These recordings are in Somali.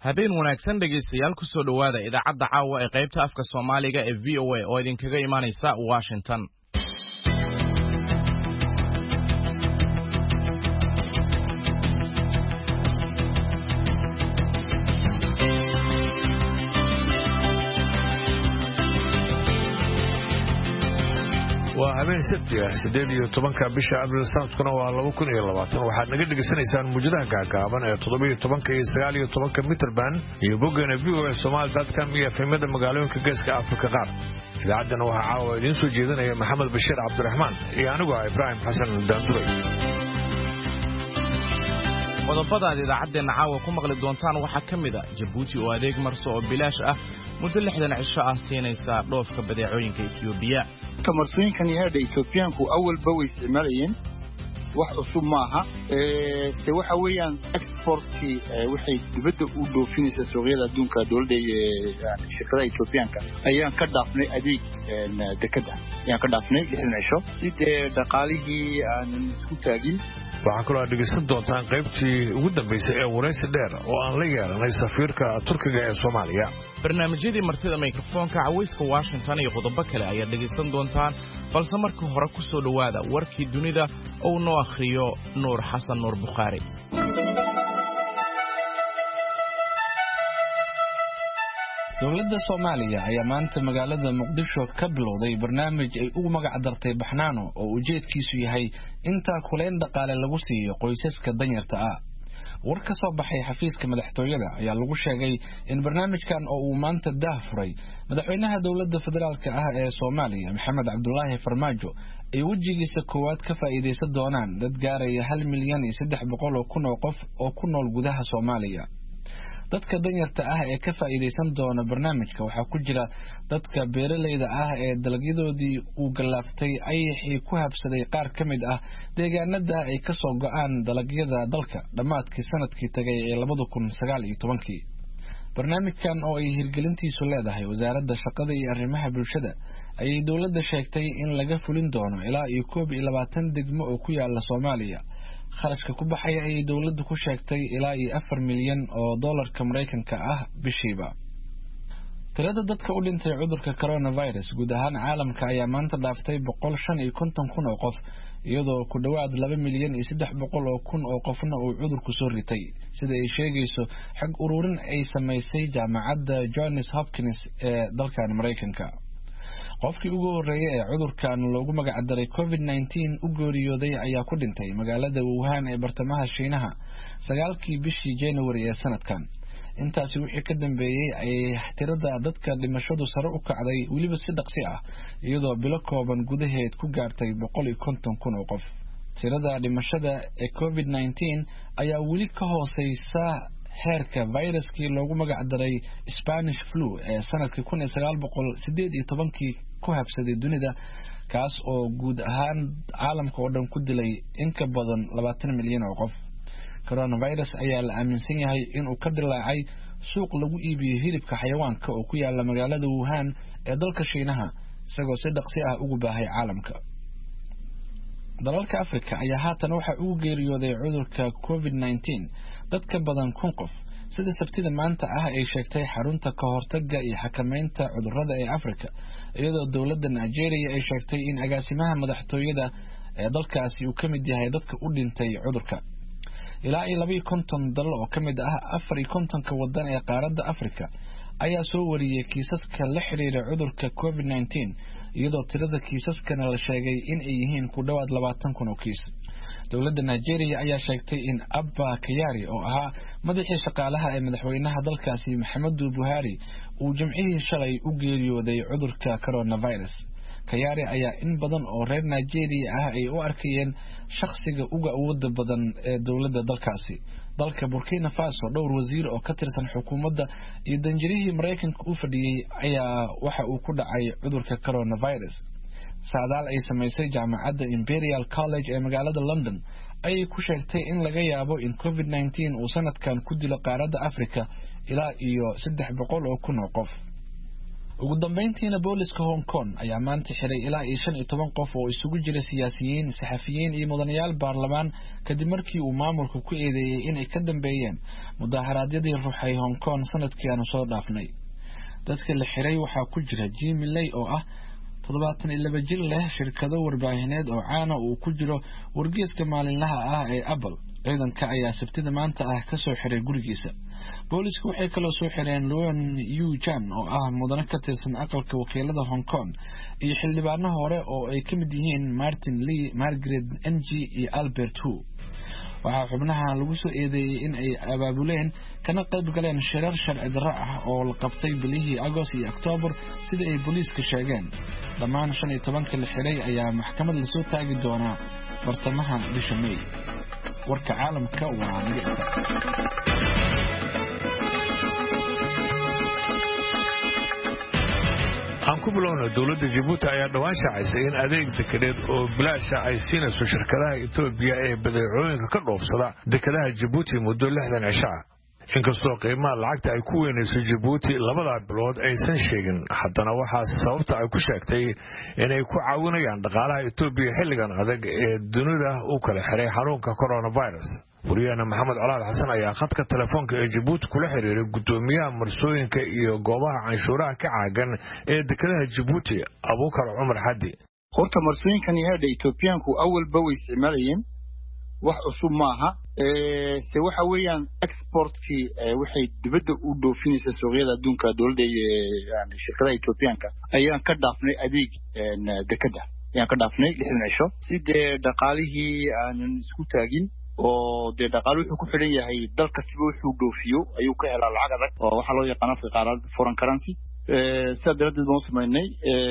habeen wanaagsan dhegaystayaal ku soo dhawaada idaacadda caawa ee qaybta afka Soomaaliga ee VOA oo idinkaga imaanaysa Washington. waa habeen sabti ah 18 bisha Abriil sanadkuna waa 2020 waxaad naga dhageysanaysaan muujadaha gaagaaban ee 17 iyo 19 mitir band iyo boggeena voasomali.com iyo efemada magaalooyinka geeska Afrika qaar. idaacaddana waxaa caawa idiin soo jeedinaya Maxamed Bashiir Cabdiraxmaan iyo anigu Ibrahim Xasan Daanduray. qodobada aad idaacaddeenna caawa ku maqli doontaan waxaa ka mid ah Jabuuti oo adeeg marso oo bilaash ah muddo 60 cisho ah siinaysa dhoofka badeecooyinka Itoobiya. Marsooyinkan yahay Itoobiyaanku awalba way isticmaalayeen wax cusub maaha se waxa weeyaan exportkii waxay dibadda u dhoofinaysaa suuqyada adduunka dawladda shirkadaha Itoobiyaanka ayaan ka dhaafnay adeeg dekada ayaan ka dhaafnay 60 cisho sidee dhaqaalihii aan isku taagin. waxaa kaloo dhegeysan doontaan qaybtii ugu dambeysay ee waraysi dheer oo aan la yeelanay safiirka Turkiga ee Soomaaliya. barnaamijyadii martida mikrofoonka cawayska Washington iyo qodobo kale ayaad dhegeysan doontaan balse markii hore ku soo dhawaada warkii dunida oo noo akhriyo Nuur Xasan Nuur Bukhari. dowladda Soomaaliya ayaa maanta magaalada Muqdisho ka bilowday barnaamij ay ugu magac dartay Baxnaano oo ujeedkiisu yahay inta kuleen dhaqaale lagu siiyo qoysaska danyarta ah. war ka soo baxay xafiiska madaxtooyada ayaa lagu sheegay in barnaamijkan oo uu maanta daahfuray madaxweynaha dowladda federaalka ah ee Soomaaliya Maxamed Cabdullaahi Farmaajo ay wajigiisa koowaad ka faa'iideysan doonaan dad gaaraya 1,300,000 oo qof oo ku nool gudaha Soomaaliya. dadka danyarta ah ee ka faa'iideysan doona barnaamijka waxaa ku jira dadka beeraleyda ah ee dalagyadoodii uu galaaftay ayixii ku habsaday qaar ka mid ah deegaanada ay ka soo go'aan dalagyada dalka dhammaadkii sanadkii tagay ee 2019. barnaamijkan oo ay hirgelintiisu leedahay wasaaradda shaqada iyo arrimaha bulshada ayay dowladda sheegtay in laga fulin doono ilaa 21 degmo oo ku yaala Soomaaliya. kharashka ku baxaya ay dawladdu ku sheegtay ilaa 4 milyan oo dollarka Mareykanka ah bishiiba. tirada dadka u dhintay cudurka coronavirus guud ahaan caalamka ayaa maanta dhaaftay 155,000 oo qof iyadoo ku dhawaad 2,300,000 oo qofna uu cudurku soo ritay sida ay sheegayso xog ururin ay samaysay jaamacadda Johns Hopkins ee dalkan Mareykanka. qofkii ugu horeeyay ee cudurkan loogu magac daray COVID-19 u geeriyooday ayaa ku dhintay magaalada Wuhan ee bartamaha Shiinaha 9kii bishii January ee sanadkan. intaasi wixii ka dambeeyay ay tirada dadka dhimashadu sare u kacday waliba si dhaqsi ah iyadoo bilo kooban gudaheed ku gaartay 150,000 oo qof. tirada dhimashada ee COVID-19 ayaa wali ka hooseysa heerka viruskii loogu magac daray Spanish flu ee sanadkii 1918 ku habsaday dunida kaas oo guud ahaan caalamka oo dhan ku dilay in ka badan 20 milyan oo qof. coronavirus ayaa la aaminsan yahay in uu ka dilaacay suuq lagu iibiyo hilibka xayawaanka oo ku yaala magaalada Wuhan ee dalka Shiinaha isagoo si dhaqsi ah ugu baahay caalamka. dalalka Afrika ayaa haatan waxa uu geeriyooday cudurka COVID-19 dad ka badan 1,000 qof sida sabtida maanta ah ay sheegtay xarunta ka hortagga iyo xakamaynta cudurrada ee Afrika iyadoo dowladda Nigeria ay sheegtay in agaasimaha madaxtooyada ee dalkaasi uu ka mid yahay dadka u dhintay cudurka. ilaa 52 dal oo ka mid ah 54 wadan ee qaaradda Afrika ayaa soo wariyay kiisaska la xiriira cudurka COVID-19 iyadoo tirada kiisaskana la sheegay in ay yihiin ku dhawaad 20,000 oo kiis. dowladda Nigeria ayaa sheegtay in Abba Kyari oo ahaa madaxii shaqaalaha ee madaxweynaha dalkaasi Muhammadu Buhari uu Jimcihii shalay u geeriyooday cudurka coronavirus. Kyari ayaa in badan oo reer Nigeria ah ay u arkayeen shakhsiga uga awoodda badan ee dowladda dalkaasi. dalka Burkina Faso dhowr wasiir oo ka tirsan xukuumadda iyo danjirihii Mareykanka u fadhiyay ayaa waxa uu ku dhacay cudurka coronavirus. saadaal ay samaysay jaamacadda Imperial College ee magaalada London ayay ku sheegtay in laga yaabo in COVID-19 uu sanadkan ku dilo qaaradda Afrika ilaa 300,000 oo qof. ugu dambeyntiina booliska Hong Kong ayaa maanta xiray ilaa 15 qof oo isugu jira siyaasiyiin, saxafiyiin iyo mudanayaal baarlamaan kadib markii uu maamulku ku eedeeyay inay ka dambeeyeen mudaharaadyadii ruuxay Hong Kong sanadkii aanu soo dhaafnay. dadka la xiray waxaa ku jira Jimmy Lai oo ah 72 jir leh shirkado warbaahineed oo caana uu ku jiro wargeyska maalinlaha ah ee Apple. ciidanka ayaa sabtida maanta ah ka soo xiray gurigiisa. boolisku waxay kala soo xireen Leon Yu Jan oo ah mudane ka tirsan aqalka wakiilada Hong Kong iyo xildhibaano hore oo ay ka mid yihiin Martin Lee, Margaret Ng iyo Albert Hu. waxaa xubnaha lagu soo eedeeyay in ay abaabuleen kana qayb galeen shirar sharci darro ah oo la qabtay bilihii Agost iyo October sida ay booliiska sheegeen. dhammaan 15 la xiray ayaa maxkamad la soo taagi doonaa bartamaha bisha May. warka caalamka waa naga inta. aan ku bilowna dowladda Djibouti ayaa dhawaan shaacisay in adeeg dekedeed oo bilaasha ay siinayso shirkadaha Itoobiya ee badeecooyinka ka dhoofsada dekedaha Djibouti muddo 60 cisho ah. inkastoo qiimaha lacagta ay ku weynayso Djibouti labada bilood aysan sheegin, haddana waxaa sababta ay ku sheegtay inay ku caawinayaan dhaqaalaha Itoobiya xilligan adag ee dunida u kala xiray xanuunka coronavirus. wariyahana Maxamed Colaad Xasan ayaa khadka telefoonka ee Djibouti kula xiriiray gudoomiyaha marsooyinka iyo goobaha canshuuraha ka caagan ee dekedaha Djibouti Abuukar Cumar Xaddi. horta marsooyinkan yahay Etoobiyaanku awalba way isticmaalayeen wax cusub maaha se waxa weeyaan exportkii waxay dibadda u dhoofinaysa suuqyada adduunka dawladda yani shirkadaha Etoobiyaanka ayaan ka dhaafnay adeeg dekeda ayaan ka dhaafnay 60 cisho sidee dhaqaalihii aan isku taagin oo de dhaqaale wuxuu ku xiran yahay dal kasta wuxuu dhoofiyo ayuu ka helaa lacag adag oo waxa loo yaqaan qaaradda foreign currency sida dawladda loo sameeyay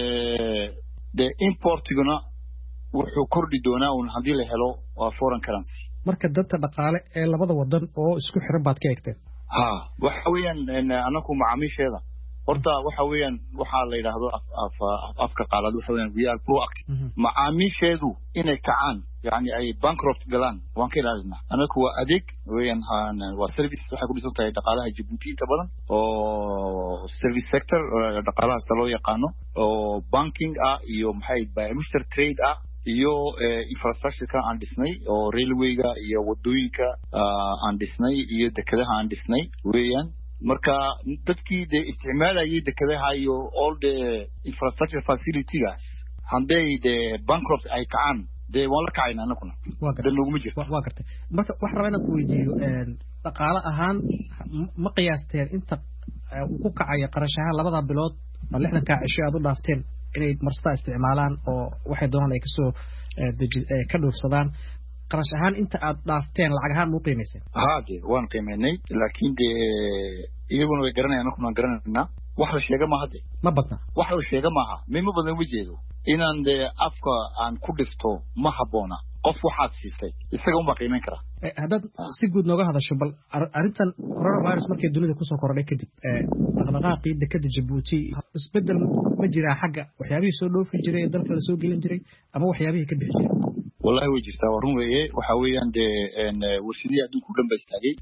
de importiguna wuxuu kordhi doonaa haddii la helo foreign currency. marka dadka dhaqaale ee labada wadan oo isku xiran baad ka eegteen. waxa weeyaan anaku macaamiisheeda horta waxa weeyaan waxa la yiraahdo afka qaalad waxa weeyaan we are proactive. macaamiisheedu inay kacaan yani ay bankrupt galaan waan ka ilaalinaa. anaku waa adeeg weeyaan waa service waxa ku dhisan tahay dhaqaalaha Djibouti inta badan oo service sector dhaqaalaha loo yaqaano oo banking ah iyo maxay buying trade ah iyo infrastructure aan dhisnay oo railwayga iyo wadooyinka aan dhisnay iyo dekedaha aan dhisnay weeyaan. marka dadkii de isticmaalayay dekedaha iyo all the infrastructure facilities handay de bankrupt ay kacaan de waan la kacayna anaguna dan laguma jirto. waa gartay marka waxa rabaa inaan ku weydiiyo dhaqaale ahaan ma qiyaasteen inta ku kacaya qarashaha labada bilood ma 60 cisho aad u dhaafteen inay marsta isticmaalaan oo waxay doonaan ay ka soo ka dhursadaan qarash ahaan inta aad dhaafteen lacag ahaan mu qiimeysay? de waan qiimeynay laakiin de iyaguna way garanayaan anaguna garanaynaa wax la sheega ma hadde ma badna wax la sheega maaha ma badan wajeedo inaan de afka aan ku dhifto ma habboona. qof waxaad siisay isaga uma qiimeyn kara. haddaad si guud nooga hadasho bal arrintan coronavirus markay dunida kusoo kordhay kadib dhaqdhaqaaqii dekeda Djibouti isbedel ma jiraa xagga waxyaabihii soo dhoofi jiray dalka la soo gelin jiray ama waxyaabihii ka bixi jiray? wallahi way jirtaa waa run weeye waxa weeyaan de warshadii adduunka u dhan ba istaagay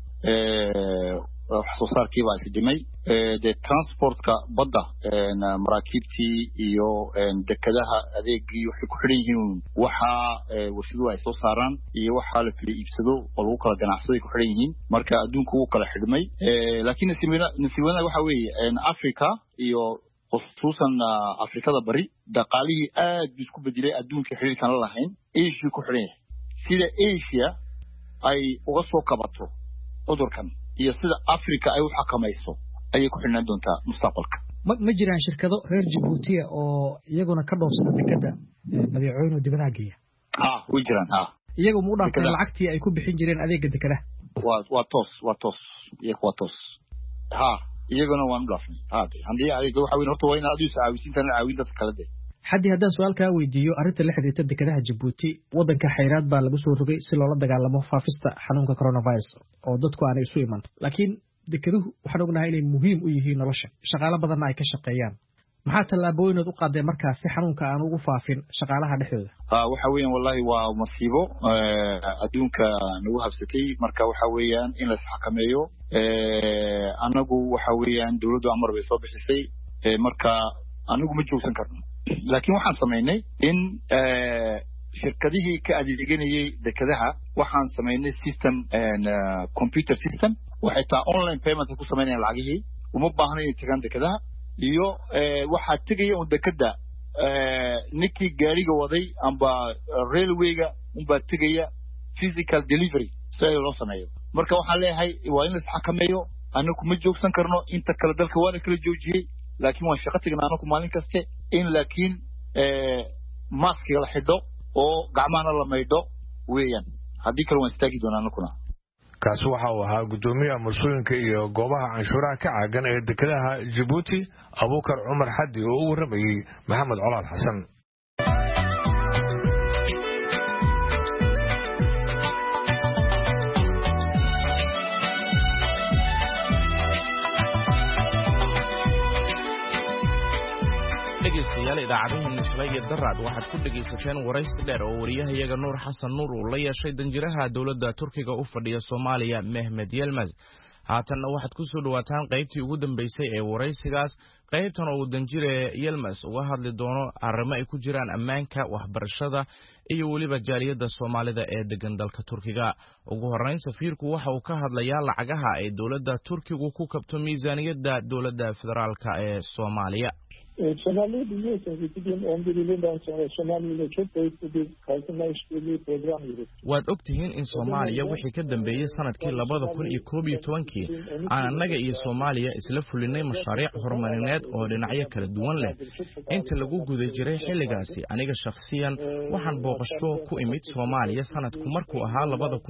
wax soo saarkii baa isdhimay de transportka badda maraakiibtii iyo dekedaha adeegii waxay ku xidhan yihiin waxa warshaduhu ay soo saaraan iyo waxa la kala iibsado oo lagu kala ganacsado ay ku xidhan yihiin. marka adduunka wuu kala xidhmay laakiin nasiibada waxa weeye Africa iyo khusuusan Afrikada bari dhaqaalihii aad buu isku bedelay adduunka xiriirkan la lahayn Asia ku xidhan yahay. sida Asia ay uga soo kabato cudurkan iyo sida Afrika ay u xakamayso ayay ku xidhnaan doontaa mustaqbalka. ma jiraan shirkado reer Djibouti oo iyaguna ka dhoofsada dekeda badeecooyin oo dibadda geeya? way jiraan. iyagu ma u dhaafteen lacagtii ay ku bixin jireen adeega dekedaha? waa toos iyaguna waan u dhaafnay. haddii adeega waxa weyn horta waa in aad u caawisiintaan caawin dadka kale de. xaddi haddaan su-aal kaa weydiiyo arrinta la xiriirta dekedaha Djibouti waddanka xayraad baa lagu soo rogay si loola dagaalamo faafista xanuunka coronavirus oo dadku aanay isu iman. laakiin dekeduhu waxaan ognahay inay muhiim u yihiin nolosha shaqaale badanna ay ka shaqeeyaan. maxaa tallaabooyinood u qaadeen markaas si xanuunka aan ugu faafin shaqaalaha dhexdooda? waxa weeyaan wallahi waa masiibo adduunka nagu habsatay. marka waxa weeyaan in la isxakameeyo anagu waxa weeyaan dawladdu amar bay soo bixisay marka anigu ma joogsan karno laakiin waxaan sameynay in shirkadihii ka adeeganayay dekadaha waxaan sameynay system computer system waxay taa online payment ku sameynayaan lacagihii uma baahna inay tagaan dekadaha iyo waxaa tegaya un dekada ninkii gaariga waday amba railwayga unbaa tegaya physical delivery si loo sameeyo marka waxaan leeyahay waa in la isxakameeyo anagu ma joogsan karno inta kale dalka waa la kala joojiyey laakiin waan shaqo tagnaa anagu maalin kaste in laakiin maskiga la xidho oo gacmahana la maydho weeyaan haddii kale waan istaagi doonaa anaguna kaasi waxa uu ahaa gudoomiyaha mas'uulinka iyo goobaha canshuuraha ka caagan ee dekadaha Djibouti Abuukar Cumar Xaddi oo u waramayay Maxamed Colaad Xasan dhegeystayaal idaacadaheena shalay iyo daraad waxaad ku dhegeysateen waraysi dheer oo wariyahayaga Nuur Xasan Nuur uu la yeeshay danjiraha dawladda Turkiga u fadhiya Soomaaliya Mehmet Yilmaz haatanna waxaad ku soo dhawaataan qaybtii ugu dambeysay ee waraysigaas qaybtan oo danjire Yilmaz uga hadli doono arrimo ay ku jiraan ammaanka waxbarashada iyo waliba jaaliyadda Soomaalida ee degan dalka Turkiga ugu horeyn safiirku waxa uu ka hadlayaa lacagaha ay dawladda Turkigu ku kabto miisaaniyadda dawladda federaalka ee Soomaaliya Somali'yi biliyorsunuz 2011 yılından sonra Somali ile çok büyük bir kalkınma işbirliği programı yürüttü. Waad ogtihiin in Soomaaliya wixii ka dambeeyay sanadkii 2011 aan annaga iyo Soomaaliya isla fulinay mashaariic horumarineed oo dhinacyo kala duwan leh inta lagu guda jiray xilligaasi aniga shakhsiyan waxaan booqasho ku imid Soomaaliya sanadku markuu ahaa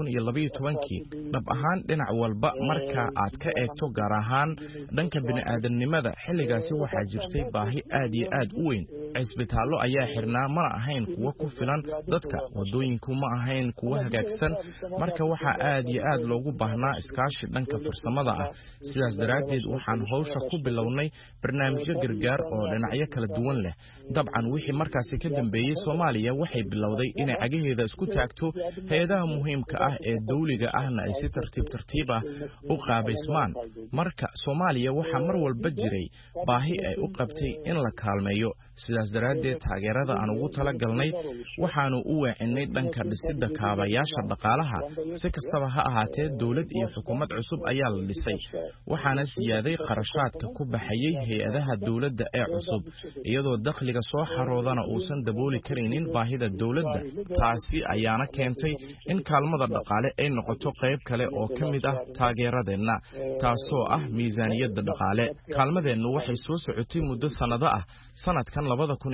2012 dhab ahaan dhinac walba marka aad ka eegto gaar ahaan dhanka bini'aadanimada xilligaasi waxaa jirtay aad iyo aad u weyn cisbitaallo ayaa xirnaa ma ahayn kuwa ku filan dadka wadooyinku ma ahayn kuwa hagaagsan marka waxa aad iyo aad loogu baahnaa iskaashi dhanka farsamada ah sidaas daraaddeed waxaan hawsha ku bilownay barnaamijyo gargaar oo dhinacyo kala duwan leh dabcan wixii markaasi ka dambeeyay Soomaaliya waxay bilowday inay cagaheeda isku taagto hay'adaha muhiimka ah ee dawliga ahna ay si tartiib ah u qaabaysmaan marka Soomaaliya waxa mar walba jiray baahi ay u qabtay in la kaalmeeyo sidaas daraaddeed taageerada aan ugu tala galnay waxaanu u weecinay dhanka dhisidda kaabayaasha dhaqaalaha si kastaba ha ahaatee dawlad iyo xukuumad cusub ayaa la dhisay waxaana siyaaday qarashaadka ku baxayay hay'adaha dawladda ee cusub iyadoo dakhliga soo xaroodana uusan dabooli karaynin baahida dawladda taasi ayaana keentay in kaalmada dhaqaale ay noqoto qayb kale oo ka mid ah taageeradeenna taasoo ah miisaaniyadda dhaqaale kaalmadeennu waxay soo socotay muddo sanado ah sanadkan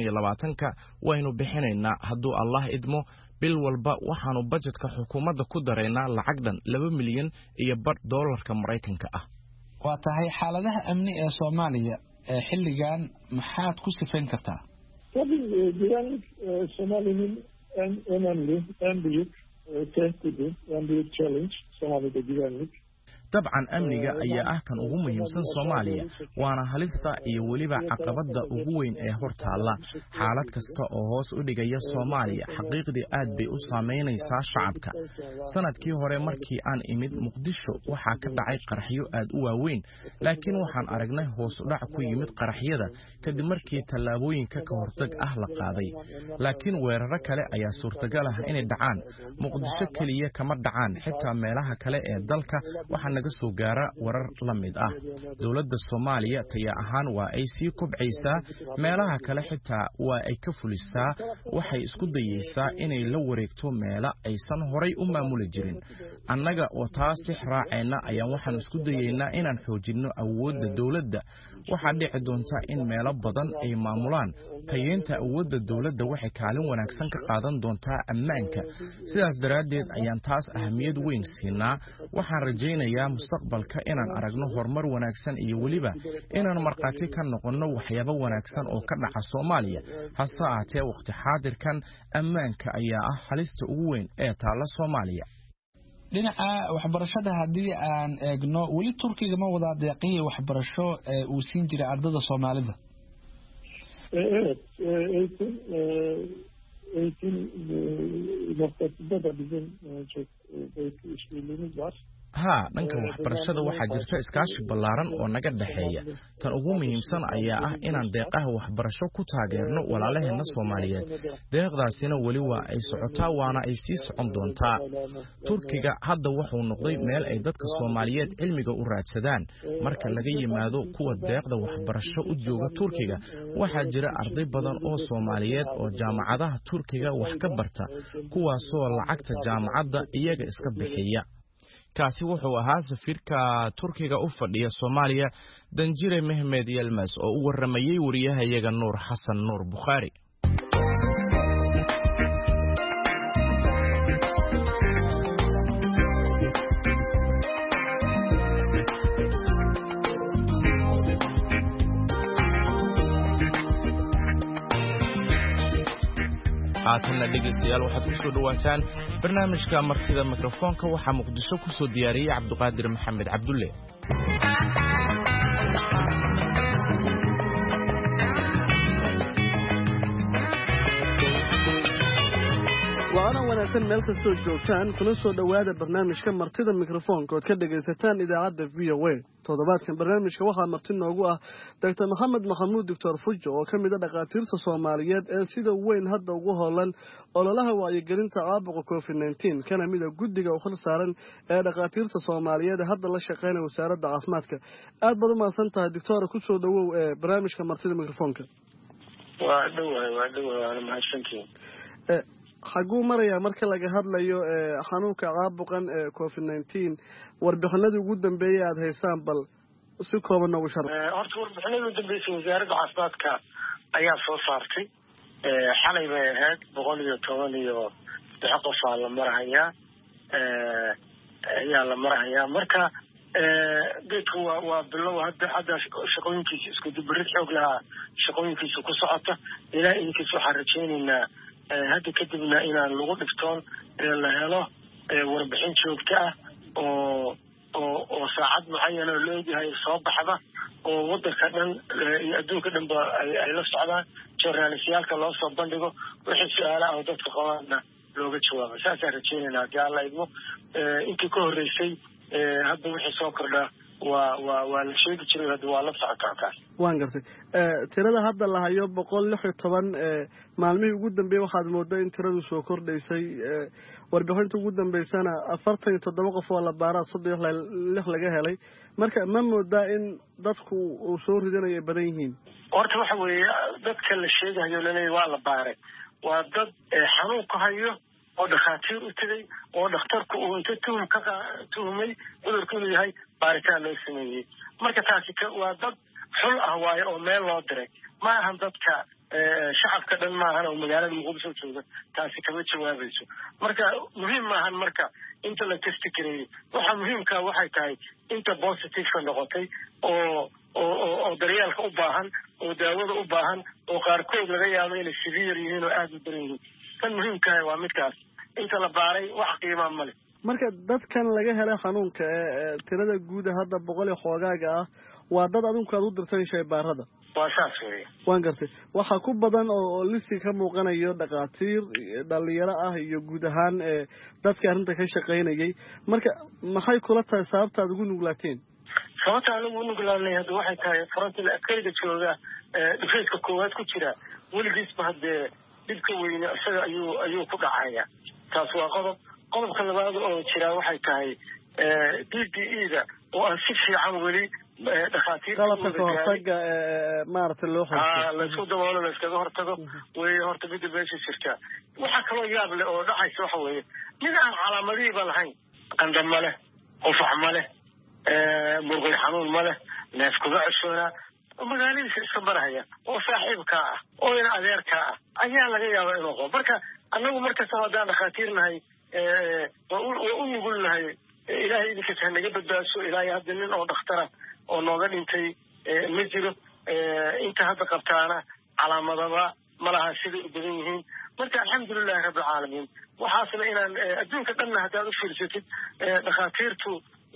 2020 waynu bixinaynaa hadduu Allah idmo bil walba waxaanu budgetka xukuumadda ku dareynaa lacag dhan 2 milyan iyo badh doolarka Mareykanka ah waa tahay xaaladaha amni ee Soomaaliya ee xilligan maxaad ku sifayn kartaa Tabii güvenlik Somali'nin en önemli, en büyük tehdidi, en büyük challenge Somali'de güvenlik. dabcan amniga ayaa ah kan ugu muhiimsan Soomaaliya waana halista iyo waliba caqabada ugu weyn ee hortaala xaalad kasta oo hoos u dhigaya Soomaaliya xaqiiqdii aad bay u saameynaysaa shacabka sanadkii hore markii aan imid Muqdisho waxa ka dhacay qaraxyo aad u waaweyn laakiin waxaan aragnay hoos u dhac ku yimid qaraxyada kadib markii tallaabooyinka ka hortag ah la qaaday laakiin weeraro kale ayaa suurtagal ah inay dhacaan Muqdisho kaliya kama dhacaan xitaa meelaha kale ee dalka waxa naga soo gaara warar la mid ah dawladda Soomaaliya taya ahaan waa ay sii kubcaysaa meelaha kale xitaa waa ay ka fulisaa waxay isku dayaysaa inay la wareegto meela aysan horay u maamuli jirin annaga oo taas raacayna ayaan waxaan isku dayaynaa inaan xoojino awoodda dawladda waxa dhici doonta in meelo badan ay maamulaan tayeenta awoodda dawladda waxay kaalin wanaagsan ka qaadan doontaa ammaanka sidaas daraaddeed ayaan taas ahmiyad weyn siinaa waxaan rajaynayaa mustaqbalka inaan aragno horumar wanaagsan iyo waliba inaan marqaati ka noqono waxyaabo wanaagsan oo ka dhaca Soomaaliya hase ahaatee waqti xaadirkan ammaanka ayaa ah halista ugu weyn ee taala Soomaaliya dhinaca waxbarashada haddii aan eegno wali Turkiga ma wada deeqii waxbarasho ee uu siin jiray ardayda Soomaalida Evet, eğitim noktasında da bizim çok büyük işbirliğimiz var. haa dhanka waxbarashada waxaa jirta iskaashi ballaaran oo naga dhexeeya tan ugu muhiimsan ayaa ah inaan deeqaha waxbarasho ku taageerno walaalaheena Soomaaliyeed deeqdaasina weli waa ay socotaa waana ay sii socon doontaa Turkiga hadda wuxuu noqday meel ay dadka Soomaaliyeed cilmiga u raadsadaan marka laga yimaado kuwa deeqda waxbarasho u jooga Turkiga waxaa jira arday badan oo Soomaaliyeed oo jaamacadaha Turkiga wax ka barta kuwaasoo lacagta jaamacadda iyaga iska bixiya kaasi wuxuu ahaa safiirka Turkiga u fadhiya Soomaaliya Danjire Mehmed Yilmaz oo u waramayay wariyahayaga Nuur Xasan Nuur Bukhari haatana dhegeystayaal waxaad ku soo dhawaataan barnaamijka martida mikrofoonka waxaa Muqdisho ku soo diyaariyay Cabduqaadir Maxamed Cabdulle waana wanaagsan meel kastoo joogtaan kuna soo dhawaada barnaamijka martida mikrofoonka oo ka dhageysataan idaacadda VOA toddobaadkan barnaamijka waxaa marti noogu ah Dr. Maxamed Maxamuud Dr. Fujo oo kamid ah dhaqaatiirta Soomaaliyeed ee sida weyn hadda ugu howlan ololaha wacyigelinta caabuqa COVID-19 kana mid ah guddiga u xilsaaran ee dhaqaatiirta Soomaaliyeed hadda la shaqeynaya wasaaradda caafimaadka aad baad u mahadsan tahay Dr. ku soo dhawow ee barnaamijka martida mikrofoonka waa dhawahay mahadsantiin xaguu maraya marka laga hadlayo xanuunka caabuqan COVID-19 warbixinadii ugu dambeeyay aad haysaan bal si kooban ugu sharax horta warbixinadii ugu dambeysay wasaaradda caafimaadka ayaa soo saartay xalay bay ahayd 110 qof la marahayaa ayaa la marahayaa marka dadku waa bilow hadda shaqooyinkiisa isku dibrid xoog lahaa shaqooyinkiisa ku socota ilaa inkiisa waxaan rajaynaynaa hadda kadibna inaan lagu dhiftoon la helo warbixin joogto ah oo saacad mucayan oo leeyahay soo baxda oo wadanka dhan iyo adduunka dhan ba ay la socdaan journalistyaalka loo soo bandhigo wixii su'aalaha oo dadka qabaana looga jawaabo saasaan rajaynaynaa haddii alla idmo intii ka horreysay hadda wixii soo kordha waa la sheegi jiray hadda waa la socotaa taas waan gartay tirada hadda la hayo 116 maalmihii ugu dambeeyay waxaad moodaa in tiradu soo kordhaysay warbixinta ugu dambeysana 47 qof oo la baaraa 36 laga helay marka ma moodaa in dadku uu soo ridanayo badan yihiin horta waxa weeye dadka la sheegayo leeyahay waa la baaray waa dad xanuun ku hayo oo dhakhaatiir u tagay oo dhakhtarku uu inta tuhmay cudurku inuu yahay baaritaan loo sameeyey marka taasi waa dad xul ah waaye oo meel loo diray ma ahan dadka shacabka dhan maahan oo magaalada Muqdisho jooga taasi kama jawaabayso marka muhiim maahan marka inta la testi kareeyay waxa muhiimka waxay tahay inta positive ka noqotay oo daryeelka u baahan oo daawada u baahan oo qaarkood laga yaabo inay severe yihiin oo aad u daran yihiin kan muhiimka waa midkaas inta la baaray wax qiimo ma leh marka dadkan laga helay xanuunka tirada guud hadda 100 xoogaaga ah waa dad adunka u dirtay shaybaarada waa saas weeye waan gartay waxa ku badan oo listi ka muuqanayo dhaqaatiir dhalinyaro ah iyo guud ahaan dadka arrinta ka shaqeynayay marka maxay kula tahay sababta aad ugu nuglaateen sababta aan ugu nuglaanay hadda waxay tahay frontiga askariga jooga dhifayska koowaad ku jira weligiisba haddee dhibka weyne isaga ayuu ku dhacaya taas waa qodobka labaad oo jira waxay tahay DPE-da oo aan si fiican weli dhakhaatiirta maaragtay loo hortago la isku daboolo la iskaga hortago way horta midda meesha jirta waxa kaloo yaab leh oo dhacaysa waxa weeye mid aan calaamadihiiba lahayn qandho ma leh qufac ma leh murqo xanuun ma leh neef kuga cusboona magaaladiisa iska maraya oo saaxiibka ah oo ina adeerka ah ayaa laga yaabaa inuu qabo marka annagu markasta haddaan dhakhaatiirnahay waa u nugulnahay ilaahay idinkas ha naga badbaadso ilaahay hadda nin oo dhakhtara oo nooga dhintay ma jiro inta hadda qabtaana calaamadaba malaha siday u badan yihiin marka alxamdulilahi rabbilcaalamiin waxaasna inaan adduunka dhanna haddaad u fiirsatid dhakhaatiirtu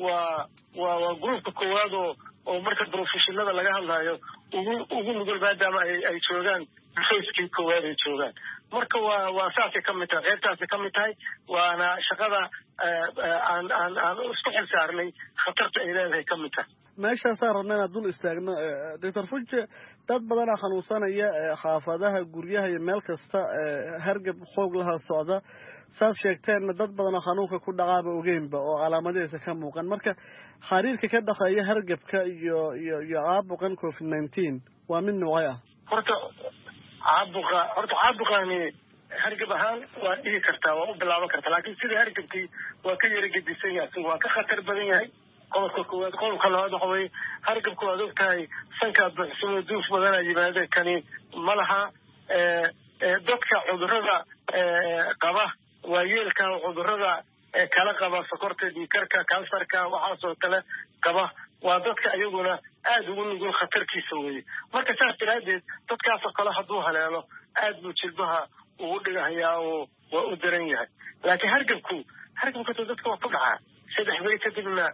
waa gruupka koowaad oo marka professionada laga hadlayo ugu nugul maadaama ay joogaan fayskii koowaad ay joogaan marka waa saasay ka mid tahay qaybtaasay ka mid tahay waana shaqada aan isku xil saarnay khatarta ay leedahay ka mid tahay meeshaasaan rabna inaad dul istaagno doctor Fuje dad badanaa xanuunsanaya xaafadaha guryaha iyo meel kasta hargab xoog laha socda saas sheegteenna dad badanaa xanuunka ku dhaqaaba ogeynba oo calaamadihiisa ka muuqan marka xiriirka ka dhexeeya hargabka iyo caabuqan COVID-19 waa mid noocay ah horta caabuqani hargab ahaan waa dhihi kartaa waa u bilaaban kartaa laakiin sida hargabkii waa ka yara gedisan yahay waa ka khatar badan yahay qodobka koowaad qodobka labaad waxa weeye hargabka waad ogtahay sankaa buuxsamo duuf badanaa yimaada kani ma laha dadka cudurrada qaba waayeelka cudurrada kala qaba sokorta dhiigkarka kansarka waxaasoo kale qaba waa dadka iyaguna aad ugu nugul khatarkiisa weeye marka saas daraadeed dadkaasoo kale hadduu haleelo aad buu jilbaha ugu dhigahayaa oo waa u daran yahay laakiin hargabka dadka waa ku dhacaa 3 beri kadibna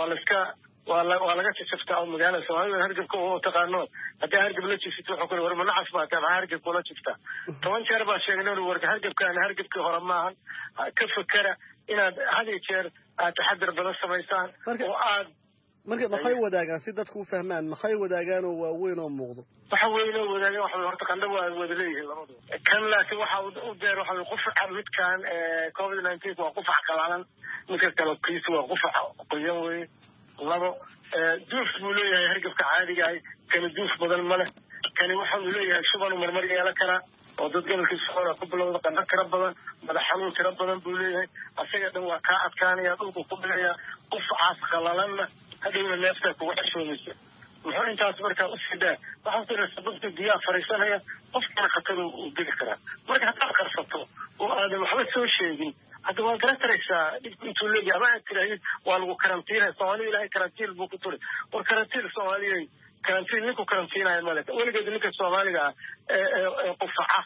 waa laga jajabtaa oo magaalada Soomaaliya hargabka oo taqaano haddii hargab la jifto wuxuu kale war ma nacas baa taa hargab kula jifta 10 jeer baa sheegnay war hargabkii hore maahan ka fakara inaad hadi jeer aad taxadar badan samaysaan oo aad marka maxay wadaagaan si dadku u fahmaan maxay wadaagaan oo waaweyn oo muuqdo waxa weyn oo wadaagaan waxa horta qandho waa wada leeyihiin labadooda kan laakiin waxa u deer waxa qufaca midkan COVID-19 waa qufac qalaalan midka kale kiisu waa qufac qoyan weey labo duuf buu leeyahay hargabka caadiga ah kan duuf badan ma leh kan waxa uu leeyahay shuban marmar yeelan kara oo dad gobolka Soomaaliya ku bilowda qandho tira badan madax xanuun tira badan buu leeyahay asaga dhan waa ka adkaanaya dhulku ku dhigaya qufacaas qalalanna hadawna neefta kugu xishoomaysa wuxuu intaas markaa u sidaa waxaa jira sababta biyaha fariisanaya qofkana khatar uu geli karaa marka haddaad qarsato oo aadan waxba soo sheegin hadda waa garataraysaa intuu leeyahay ama aad tiraahid waa lagu karantiinaya Soomaaliya ilaahay karantiin buu ku turi war karantiin Soomaaliya karantiin ninku karantiinaya malaka weligeed ninka Soomaaliga qufaca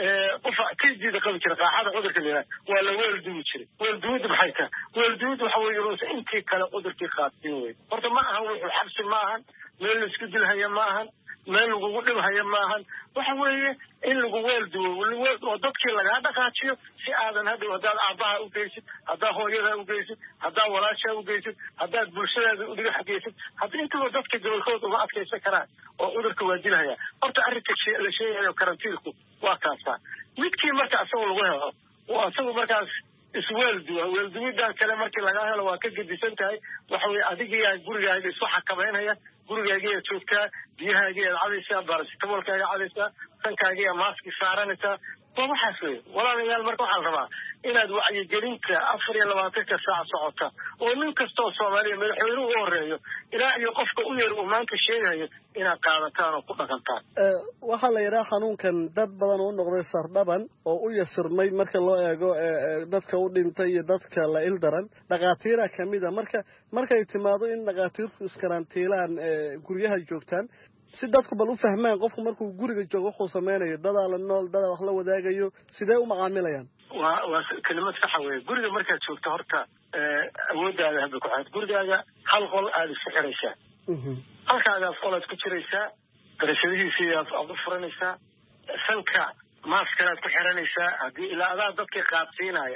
كيف قبل كذا قاعدة قدر كذا ولا والدود بحيث والدود وحوي روس أنت كلا قدر كخاطين برضه ما هو الحبس معهن من السكد الهيا معهن من الجوود الهيا معهن وحوي إن الجوالد والدكتور اللي هذا كاتشيو في هذا وهذا أعضاء وجيسد هذا هو يده وجيسد هذا وراشه وجيسد هذا برشلونة ودي حجيسد هذا أنت والدكتور جوا الخوض وما أكثر سكران وقدر كوادين هيا برضه أريك الشيء كرنتيلكم وكاسا midkii marka asoo lagu helo oo asoo markaas isweelduwida kale markii laga helo waa ka gedisan tahay waxa weey adiga gurigaaga isku xakameynaya gurigaaga joogtaa biyahaaga cadaysa barastamoolkaaga cadaysa sankaaga maaski saaranaysa waxaas weey walaalayaal marka waxaan rabaa inaad wacyigelinta 24 saac socota oo nin kasta oo Soomaaliya madaxweynuhu u horeeyo ilaa iyo qofka u yar uu maanta sheegayo inaad qaadataan oo ku dhaqantaan waxa la yiraahdaa xanuunkan dad badan oo noqday sardhaban oo u yasirmay marka loo eego dadka u dhintay iyo dadka la ildaran dhaqaatiira kamida markay timaado in dhaqaatiirtu iskarantiilaan guryaha joogtaan si dadku bal u fahmaan qofku markuu guriga joogo wuxuu sameeyo dada la nool dada wax la wadaagayo sidee u macaamilayaan waa kelimad sax ah guriga markaad joogto horta awoodaada hadda ku xad gurigaaga hal qol aad isku xiraysaa halkaaga qolaad ku jiraysaa darashadihiisa aad u furanaysaa sanka maaskaraad ku xiranaysaa haddii ilaa adaa dadka qaadsiinaya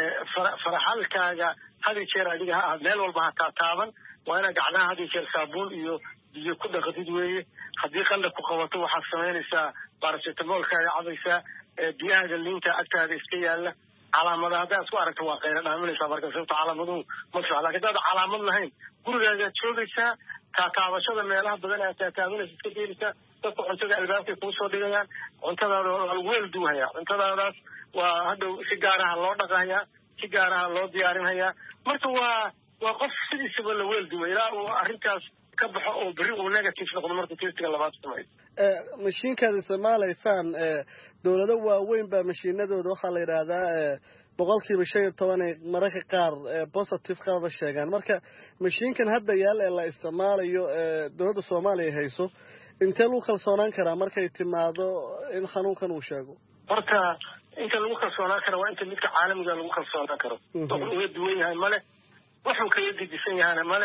faraxalkaaga hadi jeer adiga ha meel walba ha taaban waa inaad gacnaha hadi jeer saabuun iyo biyo ku dhaqdid weeye haddii qanda ku qabato waxaad samaynaysaa baracetamolkaaga cadaysaa biyahaaga liinta agtaada iska yaalla calaamadaha haddaad isku aragto waa qayra dhaaminaysaa marka sababta calaamaduhu ma fiican laakiin haddaad calaamad lahayn gurigaagaad joogaysaa taataabashada meelaha badan aad taataabanaysa iska deelaysaa dadka cuntada albaabkay kuu soo dhigayaan cuntadaada waa lagu weel duuhayaa cuntadaadaas waa hadhow si gaaraha loo dhaqahayaa si gaaraha loo diyaarinhayaa marka waa qof sidiisaba la weel duuhay ilaa uu arrintaas ka baxo oo beri uu negative noqdo markuu testiga labaad sameeyo mashiinkaad isticmaalaysaan dawlado waaweyn baa mashiinadooda waxaa la yidhaahdaa boqolkiiba 15 mararka qaar positive qaada sheegaan marka mashiinkan hadda yaal ee la isticmaalayo dawladda Soomaaliya hayso intee lagu kalsoonaan karaa markay timaado in xanuunkan uu sheego horta inta lagu kalsoonaan karo waa inta midka caalamiga lagu kalsoonaan karo wuxuu duwan yahay male wuxuu ka yadisan yahay male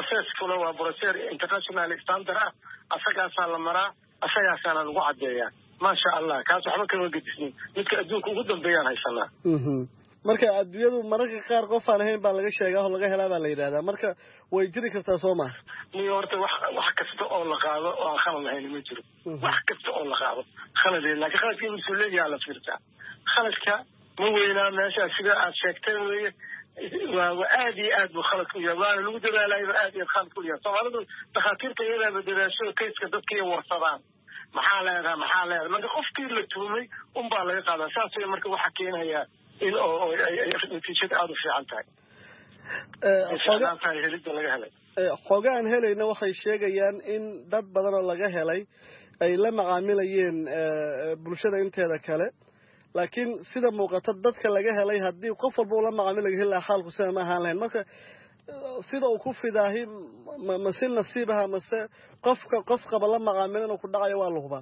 process waa process international standard ah asagaasaa la maraa asagaasaana lagu cadeeyaa maasha allah kaas waxba kama gedisnin midka adduunka ugu dambeeyaan haysanaa marka adduunyadu mararka qaar qof aan ahayn baa laga sheegaa oo laga helaa baa la yidhahdaa marka way jiri kartaa soo maha niyo horta wax kasta oo la qaado oo aan khalad lahayn ma jiro wax kasta oo la qaado khalad laakiin khaladkii mas-uuliyadyaa la fiirtaa khaladka ma weynaa meesha sida aad sheegtay weeye waa aad iyo aad buu khalad ku yahay waana lagu dadaalayba aad iyo khalad ku yahay soomaalidu dhakhaatiirta iyadaaba dadaasho kayska dadka iyo warsadaan maxaa leedahay marka qofkii la tuumay unbaa laga qaadaa saas way marka waxaa keenayaa in oo natiijada aada u fiican tahay helidda laga helay xogaan helayna waxay sheegayaan in dad badan oo laga helay ay la macaamilayeen bulshada inteeda kale laakiin sida muuqata dadka laga helay haddii qof walba ula macaamilayo ilaa xaalku sida ma ahaan lahayn marka sida uu ku fidaahi ma si nasiibaha mase qof qaba la macaamilo inuu ku dhacayo waa la hubaa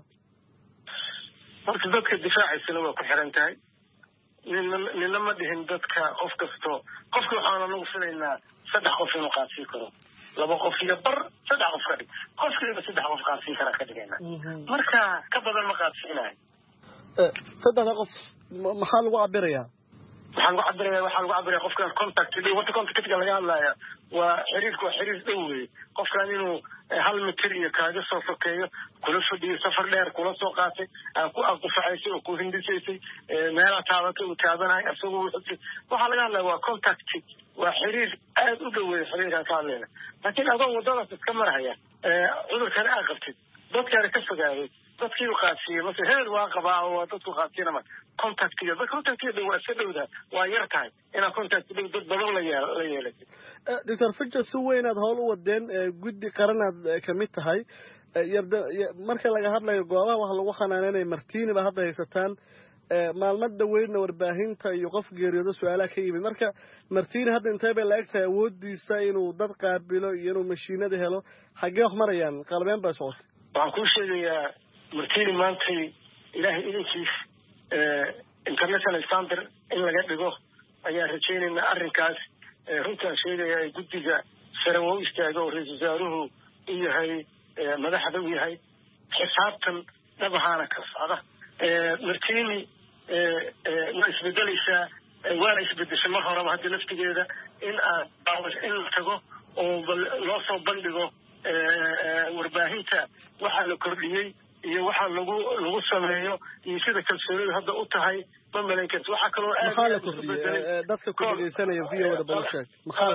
horta dadka difaacaysana waa ku xiran tahay nina ma dhihin dadka qof kasto qofka waxaana nagu filaynaa 3 qof inuu qaadsiin karo 2 qof iyo bar 3 qof ka dhig qofkiiba 3 qof qaadsiin kara ka dhigayna marka ka badan ma qaadsiinayo 3 qof maxaa lagu cabirayaa waxaa lagu cabirayaa qofkan contact dhow wata contactka laga hadlaya waa xiriir dhow wey qofkan inuu 1 mitir iyo kaaga soo sokeeyo kula fadhiyo safar dheer kula soo qaatay ku aqofaysay oo ku hindisaysay meelaha taabatay uu taabanahay asagoo waxaa laga hadlaya waa contact waa xiriir aad u dhow wey xiriirkan ka hadlayna laakiin adoo wadadaas iska marhaya cudurkana aad qabtid dadkaana ka fogaayay dadkii u qaadsiiyey mase heel waa qabaa oo dadku qaadsiinama contactiga waa iska dhowda waa yar tahay inaa contact dhow dad badan la yeelatay doctor Fijo si weynaad howl u wadeen guddi qaranaad ka mid tahay marka laga hadlayo goobaha wax lagu xanaaneenay martiini ba hadda haysataan maalmad dhaweydna warbaahinta iyo qof geeriyoodo su'aalaha ka yimid marka martiini hadda intee bay la egtahay awoodiisa inuu dad qaabilo iyo inuu mashiinada helo xaggee wax marayaan qalbeen baa socotay waxaan kuu sheegayaa martiini maantay ilaahay idinkiis international standard in laga dhigo ayaan rajaynaynaa arrinkaas runtaan sheegayaa guddiga sare waa u istaaga oo ra-iisul wasaaruhu u yahay madaxda u yahay xisaabtan dhabahaana ka socda martiini waa isbedelaysaa waana isbedeshay mar horeba hadda laftigeeda in la tago oo loo soo bandhigo warbaahinta waxaa la kordhiyey iyo waxa lagu sameeyo iyo sida kalsoonida hadda u tahay ma malayn karto waxa kaloo aad dadka ku dhageysanaya video-da balsheeg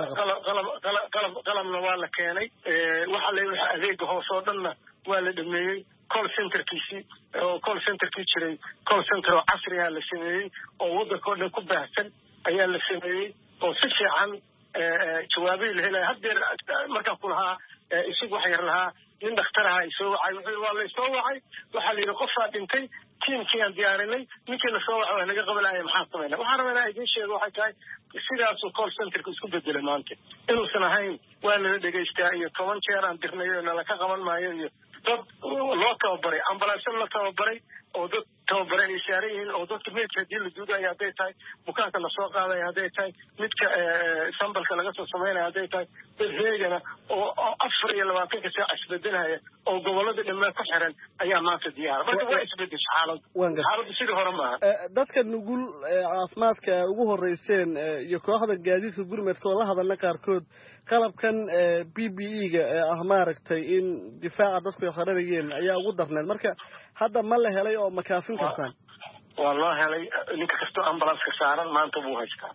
qalabna waa la keenay waxa la adeega hoos oo dhanna waa la dhameeyey call centerkii jiray call center oo casri ah la sameeyey oo waddanka oo dhan ku baahsan ayaa la sameeyey oo si fiican jawaabihii la helaya haddeer markaan ku lahaa isagu wax yar lahaa nin dhakhtaraha ay soo wacay wuxuu waa la soo wacay waxaa la yidhi qofaa dhintay tiimkii aan diyaarinay ninkii la soo wacay waa naga qabanaya maxaan samaynaa waxaan rabaa inaan idiin sheego waxay tahay sidaasuu call centerka isku bedelay maanta inuusan ahayn waa nala dhegaystaa iyo 10 jeer aan dirnayo nala ka qaban maayo iyo dad loo tababaray ambalaasyo la tababaray oo dad tababaran ay saaran yihiin oo dadka meedka hadii la duudayo hadday tahay bukaanka lasoo qaadayo hadday tahay midka sambalka laga soo samaynayo hadday tahay dad heegana oo 24 saac isbedelaya oo gobolada dhammaan ku xiran ayaa maanta diyaar marka waa isbedeshay xaaladdu sidii hore maaha dadka nugul caafimaadka ugu horeyseen iyo kooxda gaadiidka gurmadka oo la hadalna qaarkood qalabkan PPE-ga ah maaragtay in difaaca dadku ay xareeyeen ayaa ugu darneen marka hadda ma la helay oo makaafin kartaan waa loo helay ninka kastoo ambulanska saaran maanta buu haystaa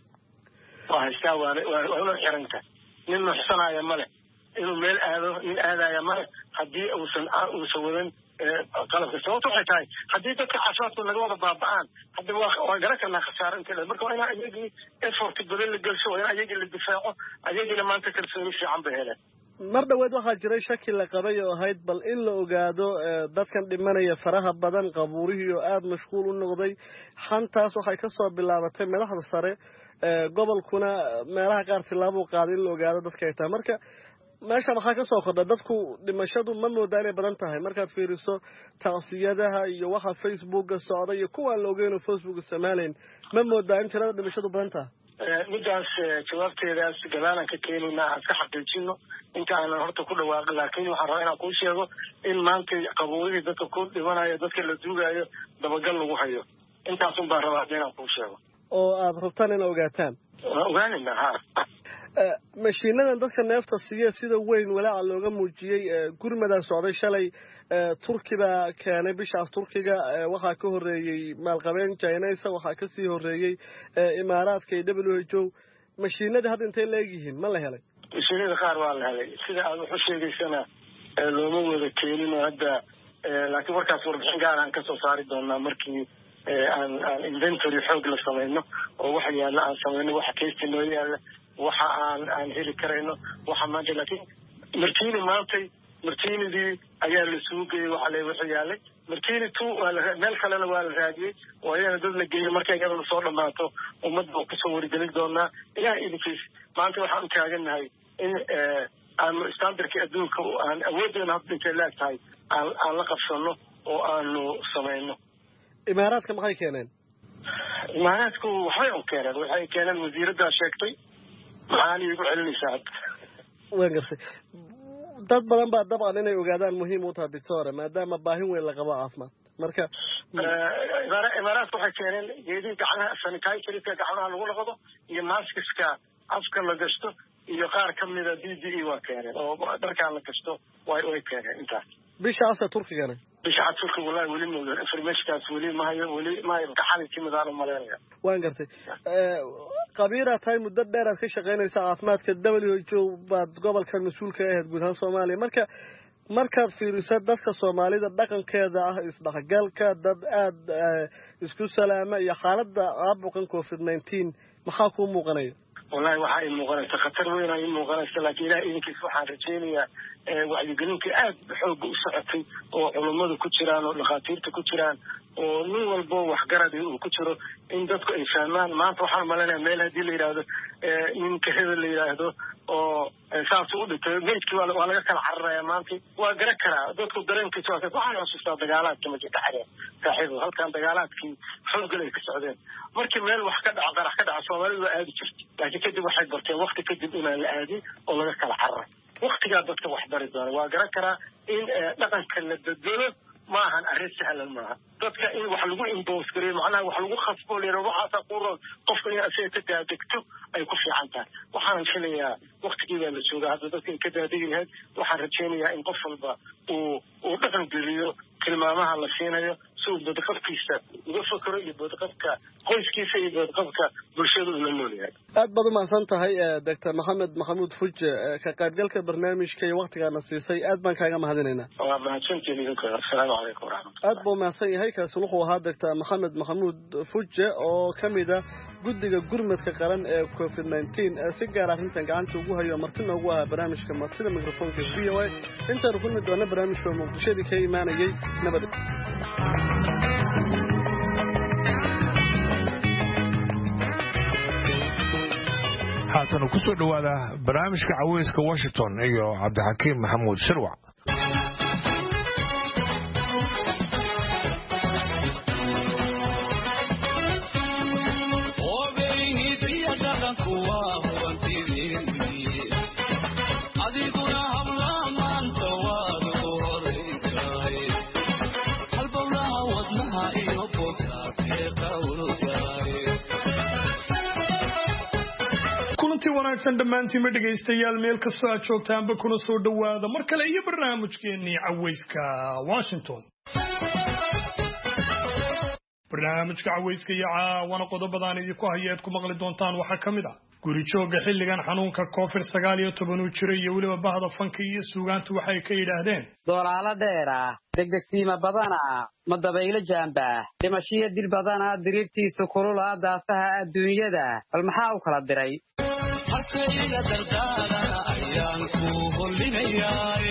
waa xiranta nin nuxsanaya male inuu meel aado nin aadaya male haddii uusan wadan qalabka sababta waxay tahay haddii dadka caafimaadku naga wada baaba'aan hadda waa garan karnaa khasaaro inta marka waa inaa ayagii effort badan la gelsho waa in ayagii la difaaco ayagina maanta kalsooni fiican bay heleen mar dhaweed waxaa jiray shaki la qabay oo ahayd bal in la ogaado dadkan dhimanaya faraha badan qabuurihii oo aad mashquul u noqday xantaas waxay ka soo bilaabatay madaxda sare gobolkuna meelaha qaar tilaabo qaaday in la ogaado dadka ay tahay marka meesha waxaa ka soo kordha dadku dhimashadu ma moodaa inay badan tahay markaad fiiriso tacsiyadaha iyo waxa facebooka socda iyo kuwa la ogeyn oo Facebook isticmaalayn ma moodaa in tirada dhimashadu badan tahay midaas jawaabteedaas gadaalan ka keenayna aan iska xaqiijino inta aanan horta ku dhawaaqin laakiin waxaan rabaa inaan kuu sheego in maanta qabowdii dadka ku dhimanayo dadka la duugayo dabagal lagu hayo intaasun baan rabaa inaan kuu sheego oo aad rabtaan in ogaataan ogaanina ha mashiinadan dadka neefta siiya sida weyn walaaca looga muujiyey gurmada socday shalay turkiga keenay bishaas turkiga waxaa ka horeeyay maalqabeen Chinese waxaa ka sii horeeyay imaaraadka iyo WHO mashiinada hadda intee leeyihiin ma la helay mashiinada qaar waa la helay sida aad wax u sheegaysana looma wada keenin hadda laakiin markaas warbixin gaar aan ka soo saari doonaa markii aan inventory xoog la sameeyno oo waxa yaala aan sameeyno waxa keesti noo yaala waxa aan heli karayno waxa maanta laakiin martiini maantay martiinidii ayaa la suugay waxa la wixii yaalay martiini tu meel kalena waa la raadiyay oo ayana dad la geeyay markay gabadha soo dhamaato ummadda oo kusoo wargelin doonaa ilaa idinkiis maanta waxaan u taaganahay in aan standardka adduunka aan awooddeena hadda intay leegtahay aan la qabsano oo aanu samayno imaaraadka maxay keeneen imaaraadku waxay keeneen wasiiradda sheegtay maxaan igu celinaysaa waan gartay dad badan baa dabcan inay ogaadaan muhiim u tahay doctor maadaama baahin weyn la qabo caafimaad marka imaaraadku waxay keeneen geedii gacmaha sanitizer-ka gacmaha lagu dhaqdo iyo maskiska afka la gashto iyo qaar ka mida DDE waa keeneen oo dharkaan la gashto way keeneen intaas bishaas turkigana bishaas turkiga wallahi weli ma informationkaas weli ma hayo imtixaan timid aan maleynaya waan gartay qabiira tahay muddo dheer aad ka shaqeynaysa caafimaadka WHO baad gobolka mas'uulka ahayd guud ahaan Soomaaliya markaad fiiriso dadka Soomaalida dhaqankeeda ah isdhexgalka dad aad isku salaama iyo xaaladda caabuqan COVID-19 maxaa ku muuqanaya والله waxay muuqanaysaa khatar weyn ay muuqanaysaa laakiin ilaahay idinkiis waxaan rajeynayaa wacyigelinta aad xoog u socotay oo culimadu ku jiraan oo dhakhaatiirta ku jiraan oo nin walba wax garad uu ku jiro in dadku ay fahmaan maanta waxaan maleynayaa meel hadii la yiraahdo ninka hebel la yiraahdo oo saas u dhintay meedkii waa laga kala cararayaa maanta waa garan karaa dadku dareenkiisa waxaan xasuustaa dagaalaadka ma jirta xareen saaxiibo halkan dagaalaadkii xoog leh ka socdeen markii meel wax ka dhaca qarax ka dhaca Soomaalidu aad jirtay laakiin kadib waxay barteen waqti kadib inaan la aadin oo laga kala cararo waqtiga dadka wax bari doona waa garan karaa in dhaqanka la bedelo ma ahan arrin sahlan maaha dadka in wax lagu impose gareeyo macnaha wax lagu khasbo leeyahay waxa qoro qofka in asay ka daadegto ay ku fiican tahay waxaan filayaa waqtigeeda la jooga hadda dadka ka daadegi lahayd waxaan rajeynayaa in qof walba uu dhaqan geliyo tilmaamaha la siinayo soo badqabkiisa uga fakaro iyo badqabka qoyskiisa iyo badqabka bulshada uu la noolyahay aad baad u mahadsan tahay Dr. Maxamed Maxamuud Fuje ka qaybgalka barnaamijka iyo waqtigaana siisay aad baan kaaga mahadinaynaa waa mahadsantiin assalaamu calaykum waraxmatullahi aad buu mahadsan yahay kaasi wuxuu ahaa Dr. Maxamed Maxamuud Fuje oo kamid ah guddiga gurmadka qaran ee COVID-19 si gaar ah arrintan gacanta ugu hayo martina ugu ah barnaamijka martida mikrofoonka VOA intaan ku mid doona barnaamijka muqdishada ka imaanayay nabad haatan ku soo dhawaada barnaamijka caweyska Washington iyo Cabdixakiim Maxamuud Shirwac wanaagsan dhammaantiin dhegaystayaal meel kastoo aad joogtaanba kuna soo dhawaada mar kale iyo barnaamijkeennii caweyska Washington barnaamijka caweyska iyo caawana qodobadaan idinku hayeed ku maqli doontaan waxaa ka mid ah guri jooga xilligan xanuunka COVID-19 uu jiray iyo weliba bahda fanka iyo suugaantu waxay ka yidhaahdeen doolaala dheera degdegsiima badana ma dabaylo jaamba dhimashiyo dil badana diriirtiisu kulula daafaha adduunyada bal maxaa u kala diray hasayla dardara ayaan ku hollinayaa